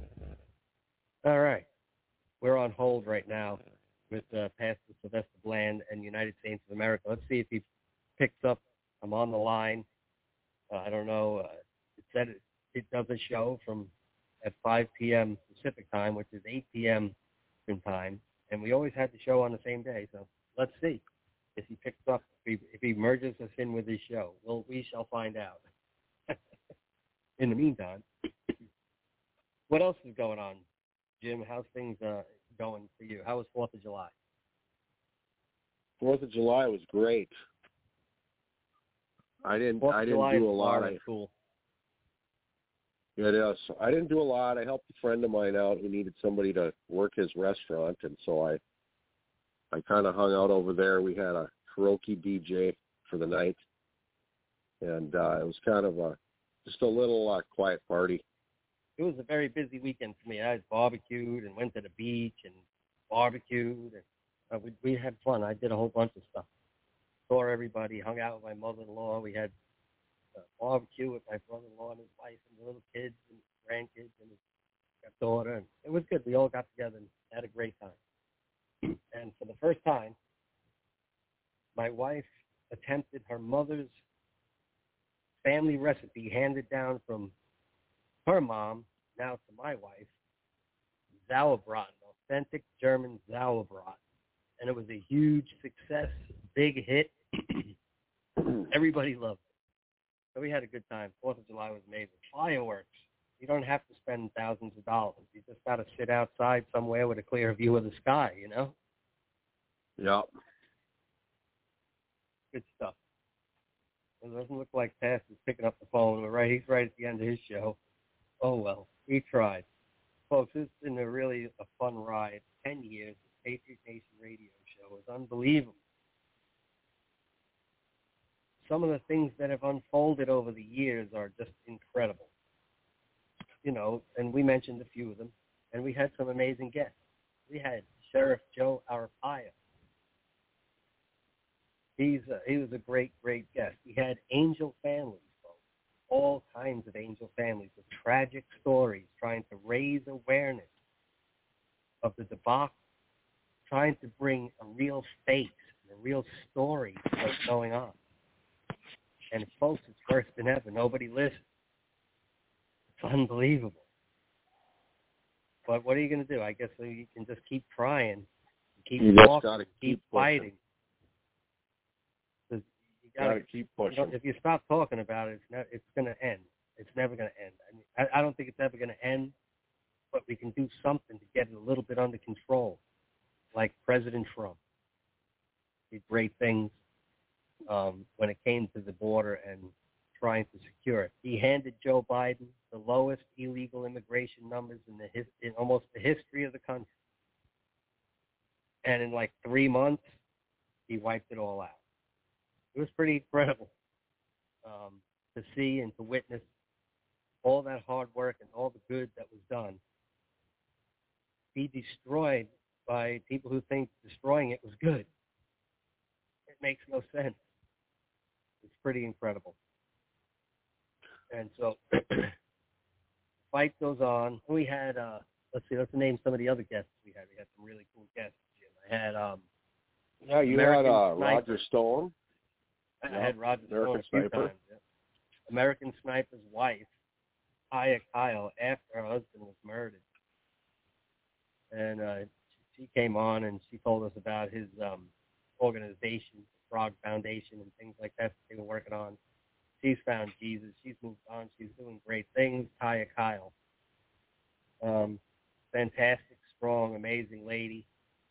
All right. We're on hold right now with Pastor Sylvester Bland and United Saints of America. Let's see if he picks up. I'm on the line. I don't know. It said it does a show at 5 p.m. Pacific time, which is 8 p.m. Eastern time, and we always had the show on the same day. So let's see if he picks up, if he merges us in with his show. Well, we shall find out. In the meantime, what else is going on, Jim? How's things going for you? How was 4th of July? 4th of July was great. I didn't do a lot. Cool. It is. I didn't do a lot. I helped a friend of mine out who needed somebody to work his restaurant, and so I kind of hung out over there. We had a karaoke DJ for the night, and it was kind of just a little quiet party. It was a very busy weekend for me. I barbecued and went to the beach and barbecued, and we had fun. I did a whole bunch of stuff. Saw everybody, hung out with my mother-in-law. We had barbecue with my brother-in-law and his wife and the little kids and grandkids and his daughter. And it was good. We all got together and had a great time. And for the first time, my wife attempted her mother's family recipe handed down from her mom, now to my wife, Sauerbraten, authentic German Sauerbraten. And it was a huge success, big hit. Everybody loved it. So we had a good time. 4th of July was amazing. Fireworks. You don't have to spend thousands of dollars. You just got to sit outside somewhere with a clear view of the sky, you know? Yep. Good stuff. It doesn't look like Pastor's picking up the phone. He's right at the end of his show. Oh, well, we tried. Folks, it's been really a fun ride. 10 years, the Patriot Nation radio show is unbelievable. Some of the things that have unfolded over the years are just incredible. You know, and we mentioned a few of them, and we had some amazing guests. We had Sheriff Joe Arpaio. He was a great, great guest. We had angel families, folks, all kinds of angel families with tragic stories, trying to raise awareness of the debacle, trying to bring a real face and a real story to what's going on. And folks, it's worse than ever. Nobody listens. It's unbelievable. But what are you going to do? I guess you can just keep trying, keep talking, keep fighting. You got to keep pushing. If you stop talking about it, it's going to end. It's never going to end. I mean, I don't think it's ever going to end, but we can do something to get it a little bit under control, like President Trump. He did great things when it came to the border and trying to secure it. He handed Joe Biden the lowest illegal immigration numbers in almost the history of the country. And in like 3 months, he wiped it all out. It was pretty incredible to see and to witness all that hard work and all the good that was done be destroyed by people who think destroying it was good. It makes no sense. It's pretty incredible. And so the fight goes on. We had, let's name some of the other guests we had. We had some really cool guests, Jim. I had, you had Roger Stone. I had Roger Stone a few times. Yeah. American Sniper's wife, Aya Kyle, after her husband was murdered. And she came on and she told us about his organization, Frog Foundation, and things like that they were working on. She's found Jesus. She's moved on. She's doing great things. Taya Kyle. Fantastic, strong, amazing lady.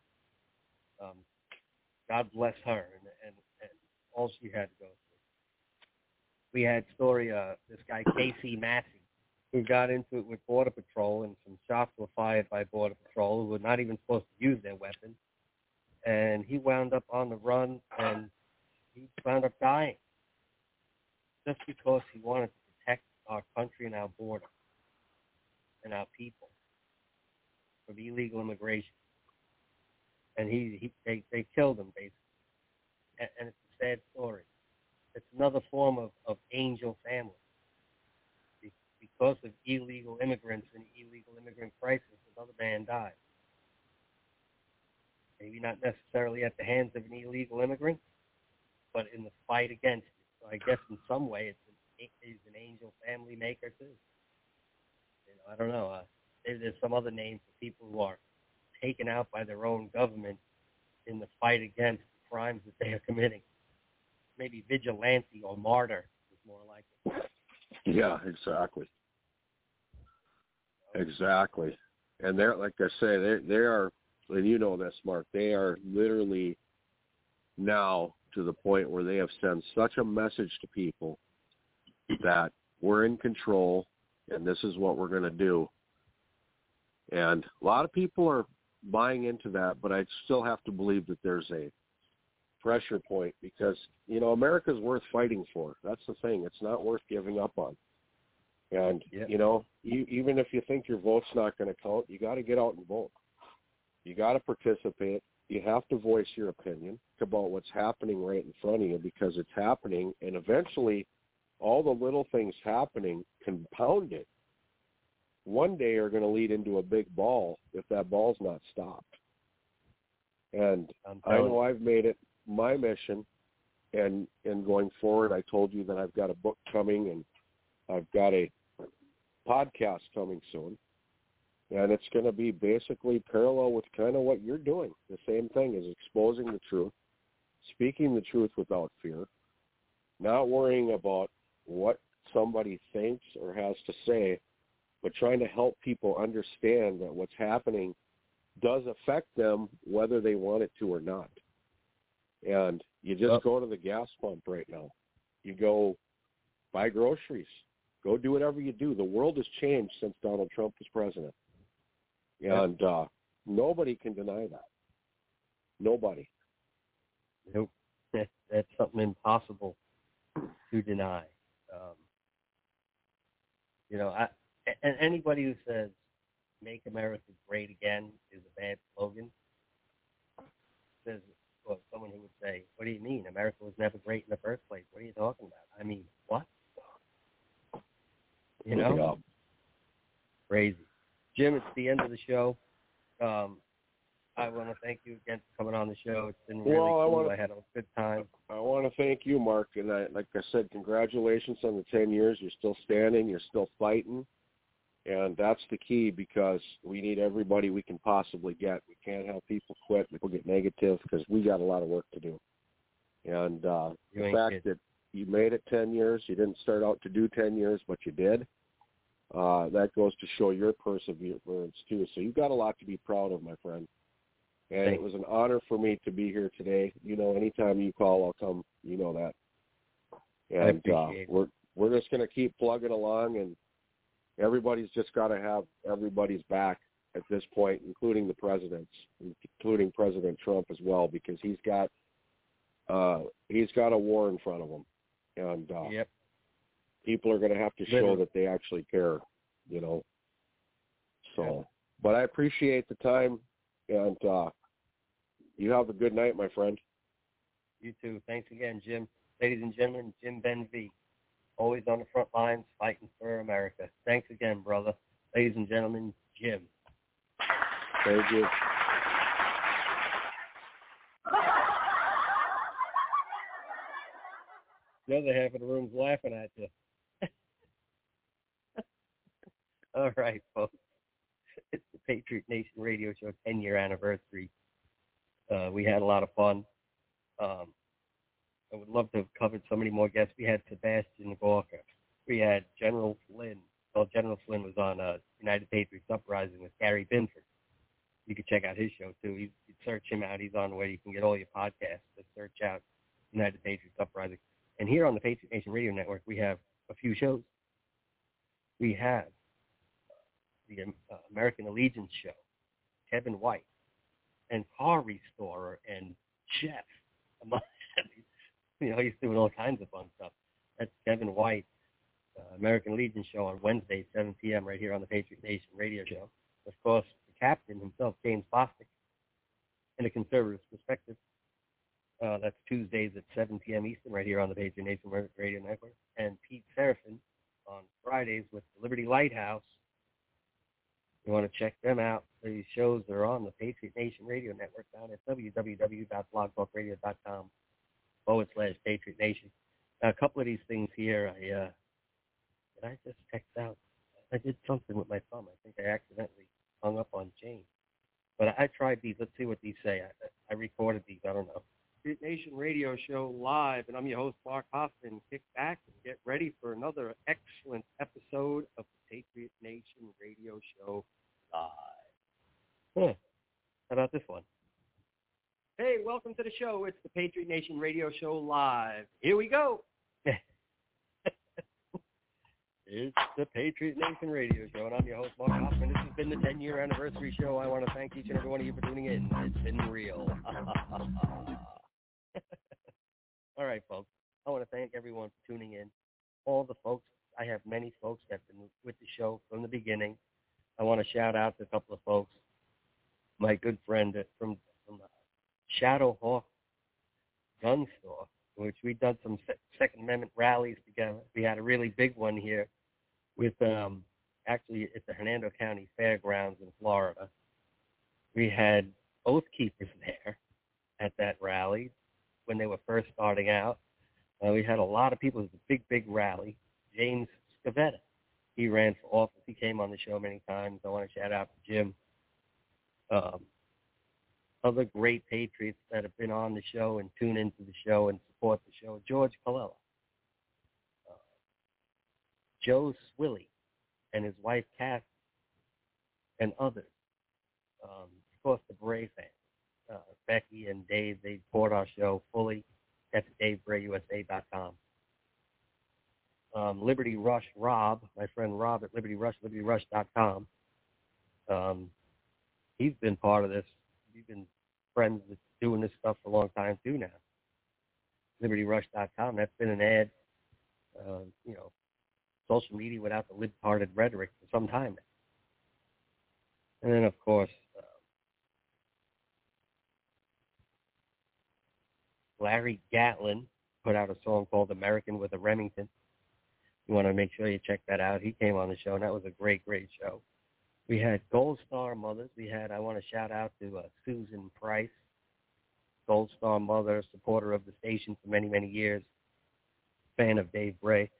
God bless her and all she had to go through. We had this guy, Casey Massey, who got into it with Border Patrol, and some shots were fired by Border Patrol, who were not even supposed to use their weapon. And he wound up on the run, and he wound up dying just because he wanted to protect our country and our border and our people from illegal immigration. And they killed him, basically. And it's a sad story. It's another form of angel family. because of illegal immigrants and illegal immigrant crisis, another man died. Maybe not necessarily at the hands of an illegal immigrant, but in the fight against it. So I guess in some way he's an angel family maker too. I don't know. Maybe there's some other name for people who are taken out by their own government in the fight against the crimes that they are committing. Maybe vigilante or martyr is more like it. Yeah, exactly. Exactly. And they're, like I say, they are, and you know this, Mark, they are literally now to the point where they have sent such a message to people that we're in control and this is what we're going to do. And a lot of people are buying into that, but I still have to believe that there's a pressure point because, America's worth fighting for. That's the thing. It's not worth giving up on. And, even if you think your vote's not going to count, you got to get out and vote. You got to participate. You have to voice your opinion about what's happening right in front of you because it's happening, and eventually all the little things happening compounded one day are going to lead into a big ball if that ball's not stopped. And I know I've made it my mission, and going forward, I told you that I've got a book coming and I've got a podcast coming soon, and it's going to be basically parallel with kind of what you're doing. The same thing is exposing the truth, speaking the truth without fear, not worrying about what somebody thinks or has to say, but trying to help people understand that what's happening does affect them whether they want it to or not. And you just go to the gas pump right now. You go buy groceries. Go do whatever you do. The world has changed since Donald Trump was president. And nobody can deny that. Nobody. Nope. That's something impossible to deny. And anybody who says "Make America Great Again" is a bad slogan. Says, well, someone who would say, "What do you mean? America was never great in the first place. What are you talking about? I mean, what?" Crazy. Jim, it's the end of the show. I want to thank you again for coming on the show. It's been really cool. I had a good time. I want to thank you, Mark. And like I said, congratulations on the 10 years. You're still standing. You're still fighting. And that's the key because we need everybody we can possibly get. We can't have people quit, people get negative because we got a lot of work to do. And the fact that you made it 10 years, you didn't start out to do 10 years, but you did, that goes to show your perseverance too. So you've got a lot to be proud of, my friend. And it was an honor for me to be here today. Anytime you call, I'll come. You know that. And I appreciate it. We're just going to keep plugging along, and everybody's just got to have everybody's back at this point, including the presidents, including President Trump as well, because he's got a war in front of him, and people are going to have to show that they actually care, So, but I appreciate the time, and you have a good night, my friend. You too. Thanks again, Jim. Ladies and gentlemen, Jim Benvie, always on the front lines, fighting for America. Thanks again, brother. Ladies and gentlemen, Jim. Thank you. The other half of the room's laughing at you. All right, folks. It's the Patriot Nation Radio Show 10-year anniversary. We had a lot of fun. I would love to have covered so many more guests. We had Sebastian Gorka. We had General Flynn. Well, General Flynn was on United Patriots Uprising with Gary Binford. You can check out his show, too. You search him out. He's on where you can get all your podcasts. Just search out United Patriots Uprising. And here on the Patriot Nation Radio Network, we have a few shows. We have the American Allegiance Show, Kevin White, and car restorer and chef. He's doing all kinds of fun stuff. That's Kevin White, American Legion Show on Wednesday, 7 p.m. right here on the Patriot Nation Radio Show. Of course, the captain himself, James Bostic, in a conservative perspective. That's Tuesdays at 7 p.m. Eastern right here on the Patriot Nation Radio Network. And Pete Serafin on Fridays with the Liberty Lighthouse. You want to check them out. These shows are on the Patriot Nation Radio Network down at www.blogtalkradio.com/Patriot Nation. Now, a couple of these things here, did I just text out? I did something with my thumb. I think I accidentally hung up on Jane. But I tried these. Let's see what these say. I recorded these. I don't know. Patriot Nation Radio Show live, and I'm your host, Mark Hoffman. Kick back and get ready for another excellent episode of the Patriot Nation Radio Show live. How about this one? Hey, welcome to the show. It's the Patriot Nation Radio Show live. Here we go. It's the Patriot Nation Radio Show, and I'm your host, Mark Hoffman. This has been the 10-year anniversary show. I want to thank each and every one of you for tuning in. It's been real. All right, folks. I want to thank everyone for tuning in. All the folks. I have many folks that have been with the show from the beginning. I want to shout out to a couple of folks. My good friend from Shadow Hawk Gun Store, which we done some Second Amendment rallies together. We had a really big one here with actually at the Hernando County Fairgrounds in Florida. We had Oath Keepers there at that rally when they were first starting out. We had a lot of people. It was a big, big rally. James Scavetta, he ran for office. He came on the show many times. I want to shout out to Jim. Other great patriots that have been on the show and tune into the show and support the show. George Colella, Joe Swilly, and his wife Kath, and others. Of course, the Bray fans. Becky and Dave, they support our show fully. That's DaveBrayUSA.com. Liberty Rush Rob, my friend Rob at Liberty Rush, LibertyRush.com. He's been part of this. He's been friends with doing this stuff for a long time too now. LibertyRush.com. That's been an ad, social media without the libtarded rhetoric for some time now. And then, of course, Larry Gatlin put out a song called American with a Remington. You want to make sure you check that out. He came on the show, and that was a great, great show. We had Gold Star Mothers. I want to shout out to Susan Price, Gold Star Mother, supporter of the station for many, many years, fan of Dave Bray.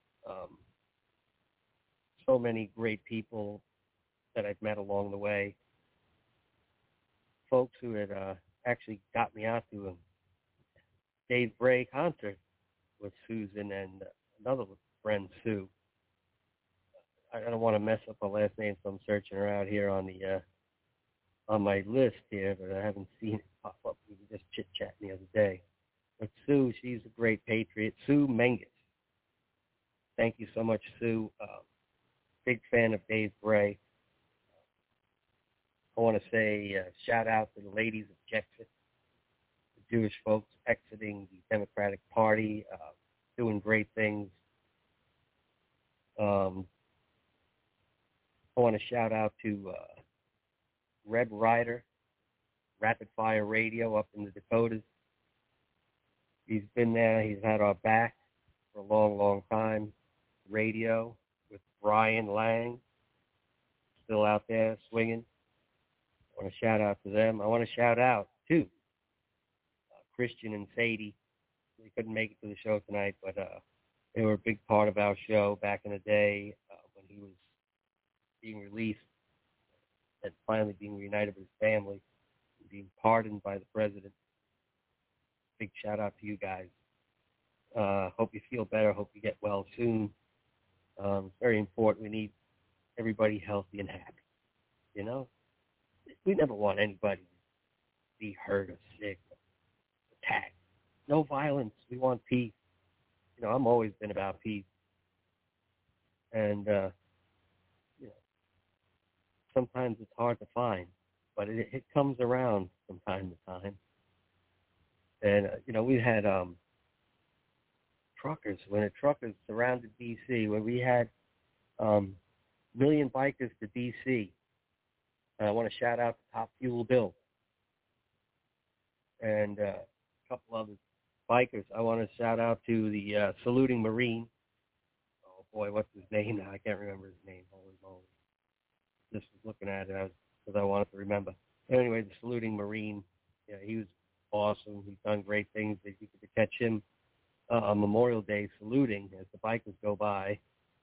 So many great people that I've met along the way. Folks who had actually got me out to a Dave Bray concert with Susan and another friend, Sue. I don't want to mess up her last name, so I'm searching her out here on the on my list here, but I haven't seen it pop up. We were just chit-chatting the other day. But Sue, she's a great patriot. Sue Menges. Thank you so much, Sue. Big fan of Dave Bray. I want to say shout out to the ladies of Jexit, the Jewish folks exiting the Democratic Party, doing great things. I want to shout out to Red Ryder, Rapid Fire Radio up in the Dakotas. He's been there. He's had our back for a long, long time. Radio with Brian Lang, still out there swinging. I want to shout out to them. I want to shout out to Christian and Sadie. They couldn't make it to the show tonight, but they were a big part of our show back in the day when he was being released and finally being reunited with his family and being pardoned by the president. Big shout out to you guys. Hope you feel better. Hope you get well soon. It's very important. We need everybody healthy and happy. You know, we never want anybody to be hurt or sick or attacked. No violence. We want peace. You know, I'm always been about peace. And, sometimes it's hard to find, but it comes around from time to time. And, we had truckers, when the truckers surrounded D.C., when we had Million Bikers to D.C., and I want to shout out to Top Fuel Bill and a couple other bikers. I want to shout out to the Saluting Marine, boy, what's his name now? I can't remember his name. Holy moly. Just was looking at it because I wanted to remember. Anyway, the saluting Marine, yeah, he was awesome. He's done great things. If you could catch him on Memorial Day saluting as the bikers go by.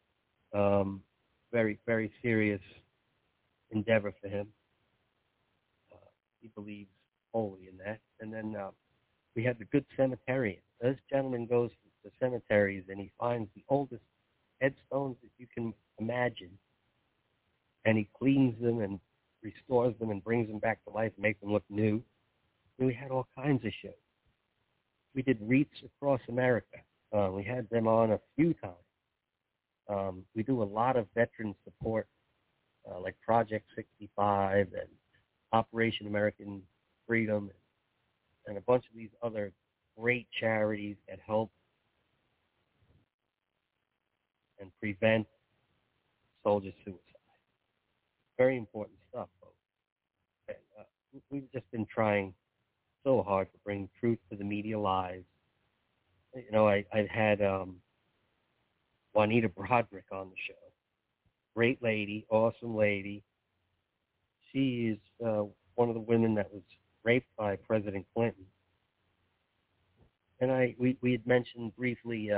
Very, very serious endeavor for him. He believes wholly in that. And then we had the Good Cemeterian. This gentleman goes to cemeteries and he finds the oldest headstones that you can imagine, and he cleans them and restores them and brings them back to life and makes them look new. And we had all kinds of shows. We did wreaths across America. We had them on a few times. We do a lot of veteran support, like Project 65 and Operation American Freedom and a bunch of these other great charities that help and prevent soldier suicide. Very important stuff, folks. And, we've just been trying so hard to bring truth to the media lies. You know, I had Juanita Broderick on the show. Great lady, awesome lady. She is one of the women that was raped by President Clinton. And we had mentioned briefly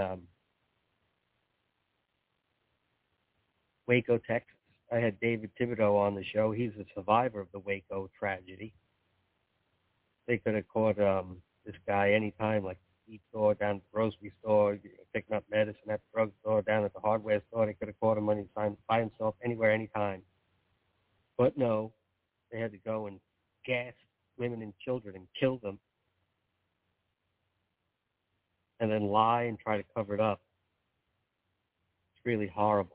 Waco, Texas. I had David Thibodeau on the show. He's a survivor of the Waco tragedy. They could have caught this guy anytime, like the meat store, down at the grocery store, picking up medicine at the drugstore, down at the hardware store. They could have caught him when he was by himself, anywhere, anytime. But no, they had to go and gas women and children and kill them and then lie and try to cover it up. It's really horrible.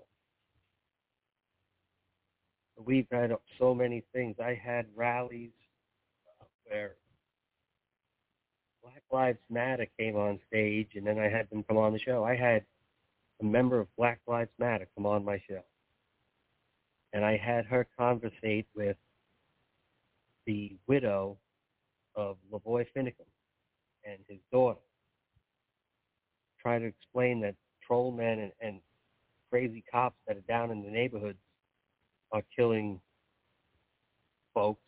We've had so many things. I had rallies where Black Lives Matter came on stage, and then I had them come on the show. I had a member of Black Lives Matter come on my show, and I had her conversate with the widow of Lavoy Finicum and his daughter, try to explain that troll men and crazy cops that are down in the neighborhoods are killing folks,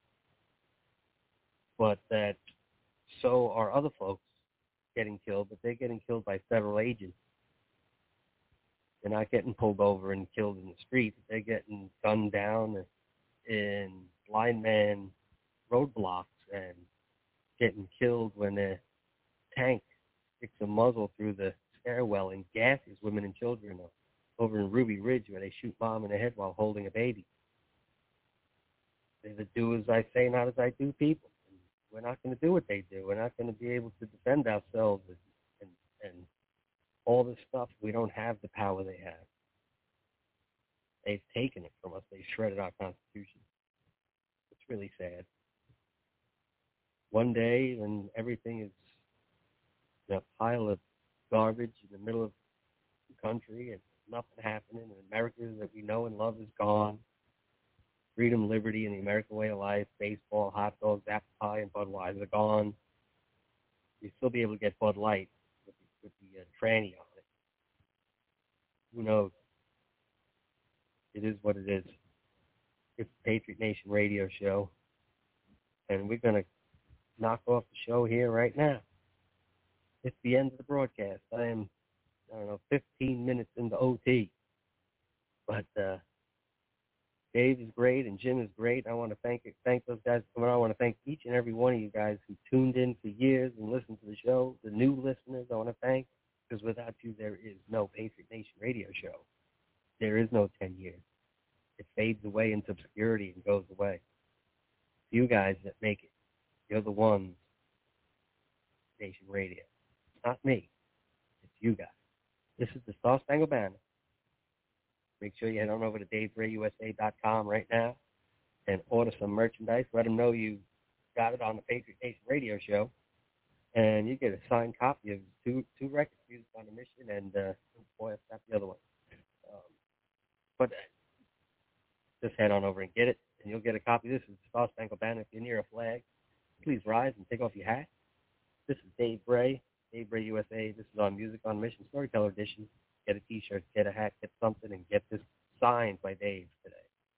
but that so are other folks getting killed, but they're getting killed by federal agents. They're not getting pulled over and killed in the street. They're getting gunned down in lineman roadblocks and getting killed when their tank sticks a muzzle through the stairwell and gasses women and children over in Ruby Ridge where they shoot mom in the head while holding a baby. They're the do as I say, not as I do people. And we're not going to do what they do. We're not going to be able to defend ourselves and all this stuff. We don't have the power they have. They've taken it from us. They shredded our Constitution. It's really sad. One day when everything is a pile of garbage in the middle of the country and nothing happening, and America that we know and love is gone. Freedom, liberty, and the American way of life, baseball, hot dogs, apple pie, and Budweiser are gone. You'll still be able to get Bud Light with the tranny on it. Who knows? It is what it is. It's the Patriot Nation radio show, and we're going to knock off the show here right now. It's the end of the broadcast. I am 15 minutes into OT. But Dave is great and Jim is great. I want to thank those guys for coming on. I want to thank each and every one of you guys who tuned in for years and listened to the show. The new listeners I want to thank, because without you there is no Patriot Nation radio show. There is no 10 years. It fades away into obscurity and goes away. You guys that make it. You're the ones. Nation Radio. It's not me. It's you guys. This is the Star Spangled Banner. Make sure you head on over to DaveRayUSA.com right now and order some merchandise. Let them know you got it on the Patriot Nation radio show. And you get a signed copy of two records, Music on a Mission, and boy, I forgot the other one. But just head on over and get it, and you'll get a copy. This is the Star Spangled Banner. If you're near a flag, please rise and take off your hat. This is Dave Bray, Dave Bray USA. This is on Music on a Mission, Storyteller Edition. get a T-shirt, get a hat, get something, and get this signed by Dave today.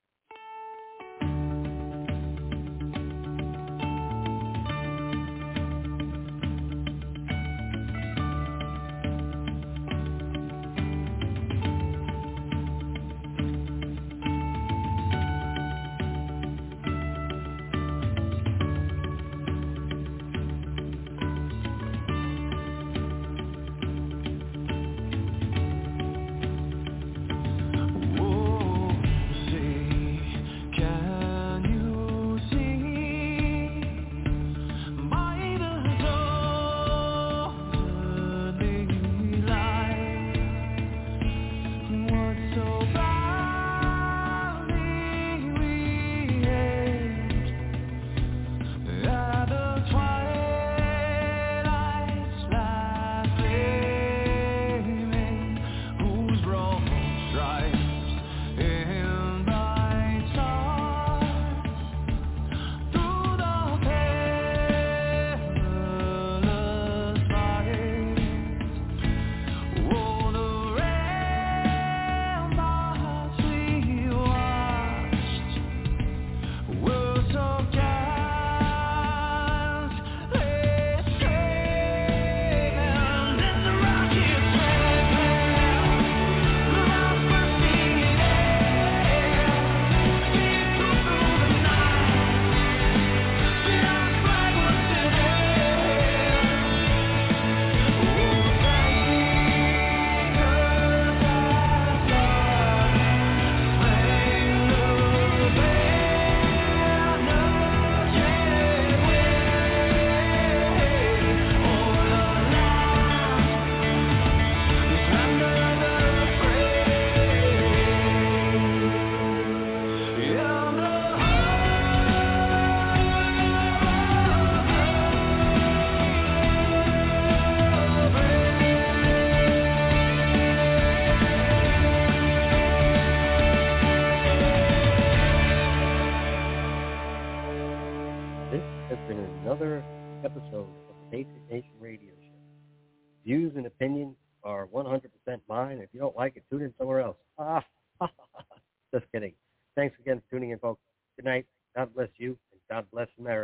Another episode of the Patriot Nation Radio Show. Views and opinions are 100% mine. If you don't like it, tune in somewhere else. Just kidding. Thanks again for tuning in, folks. Good night. God bless you, and God bless America.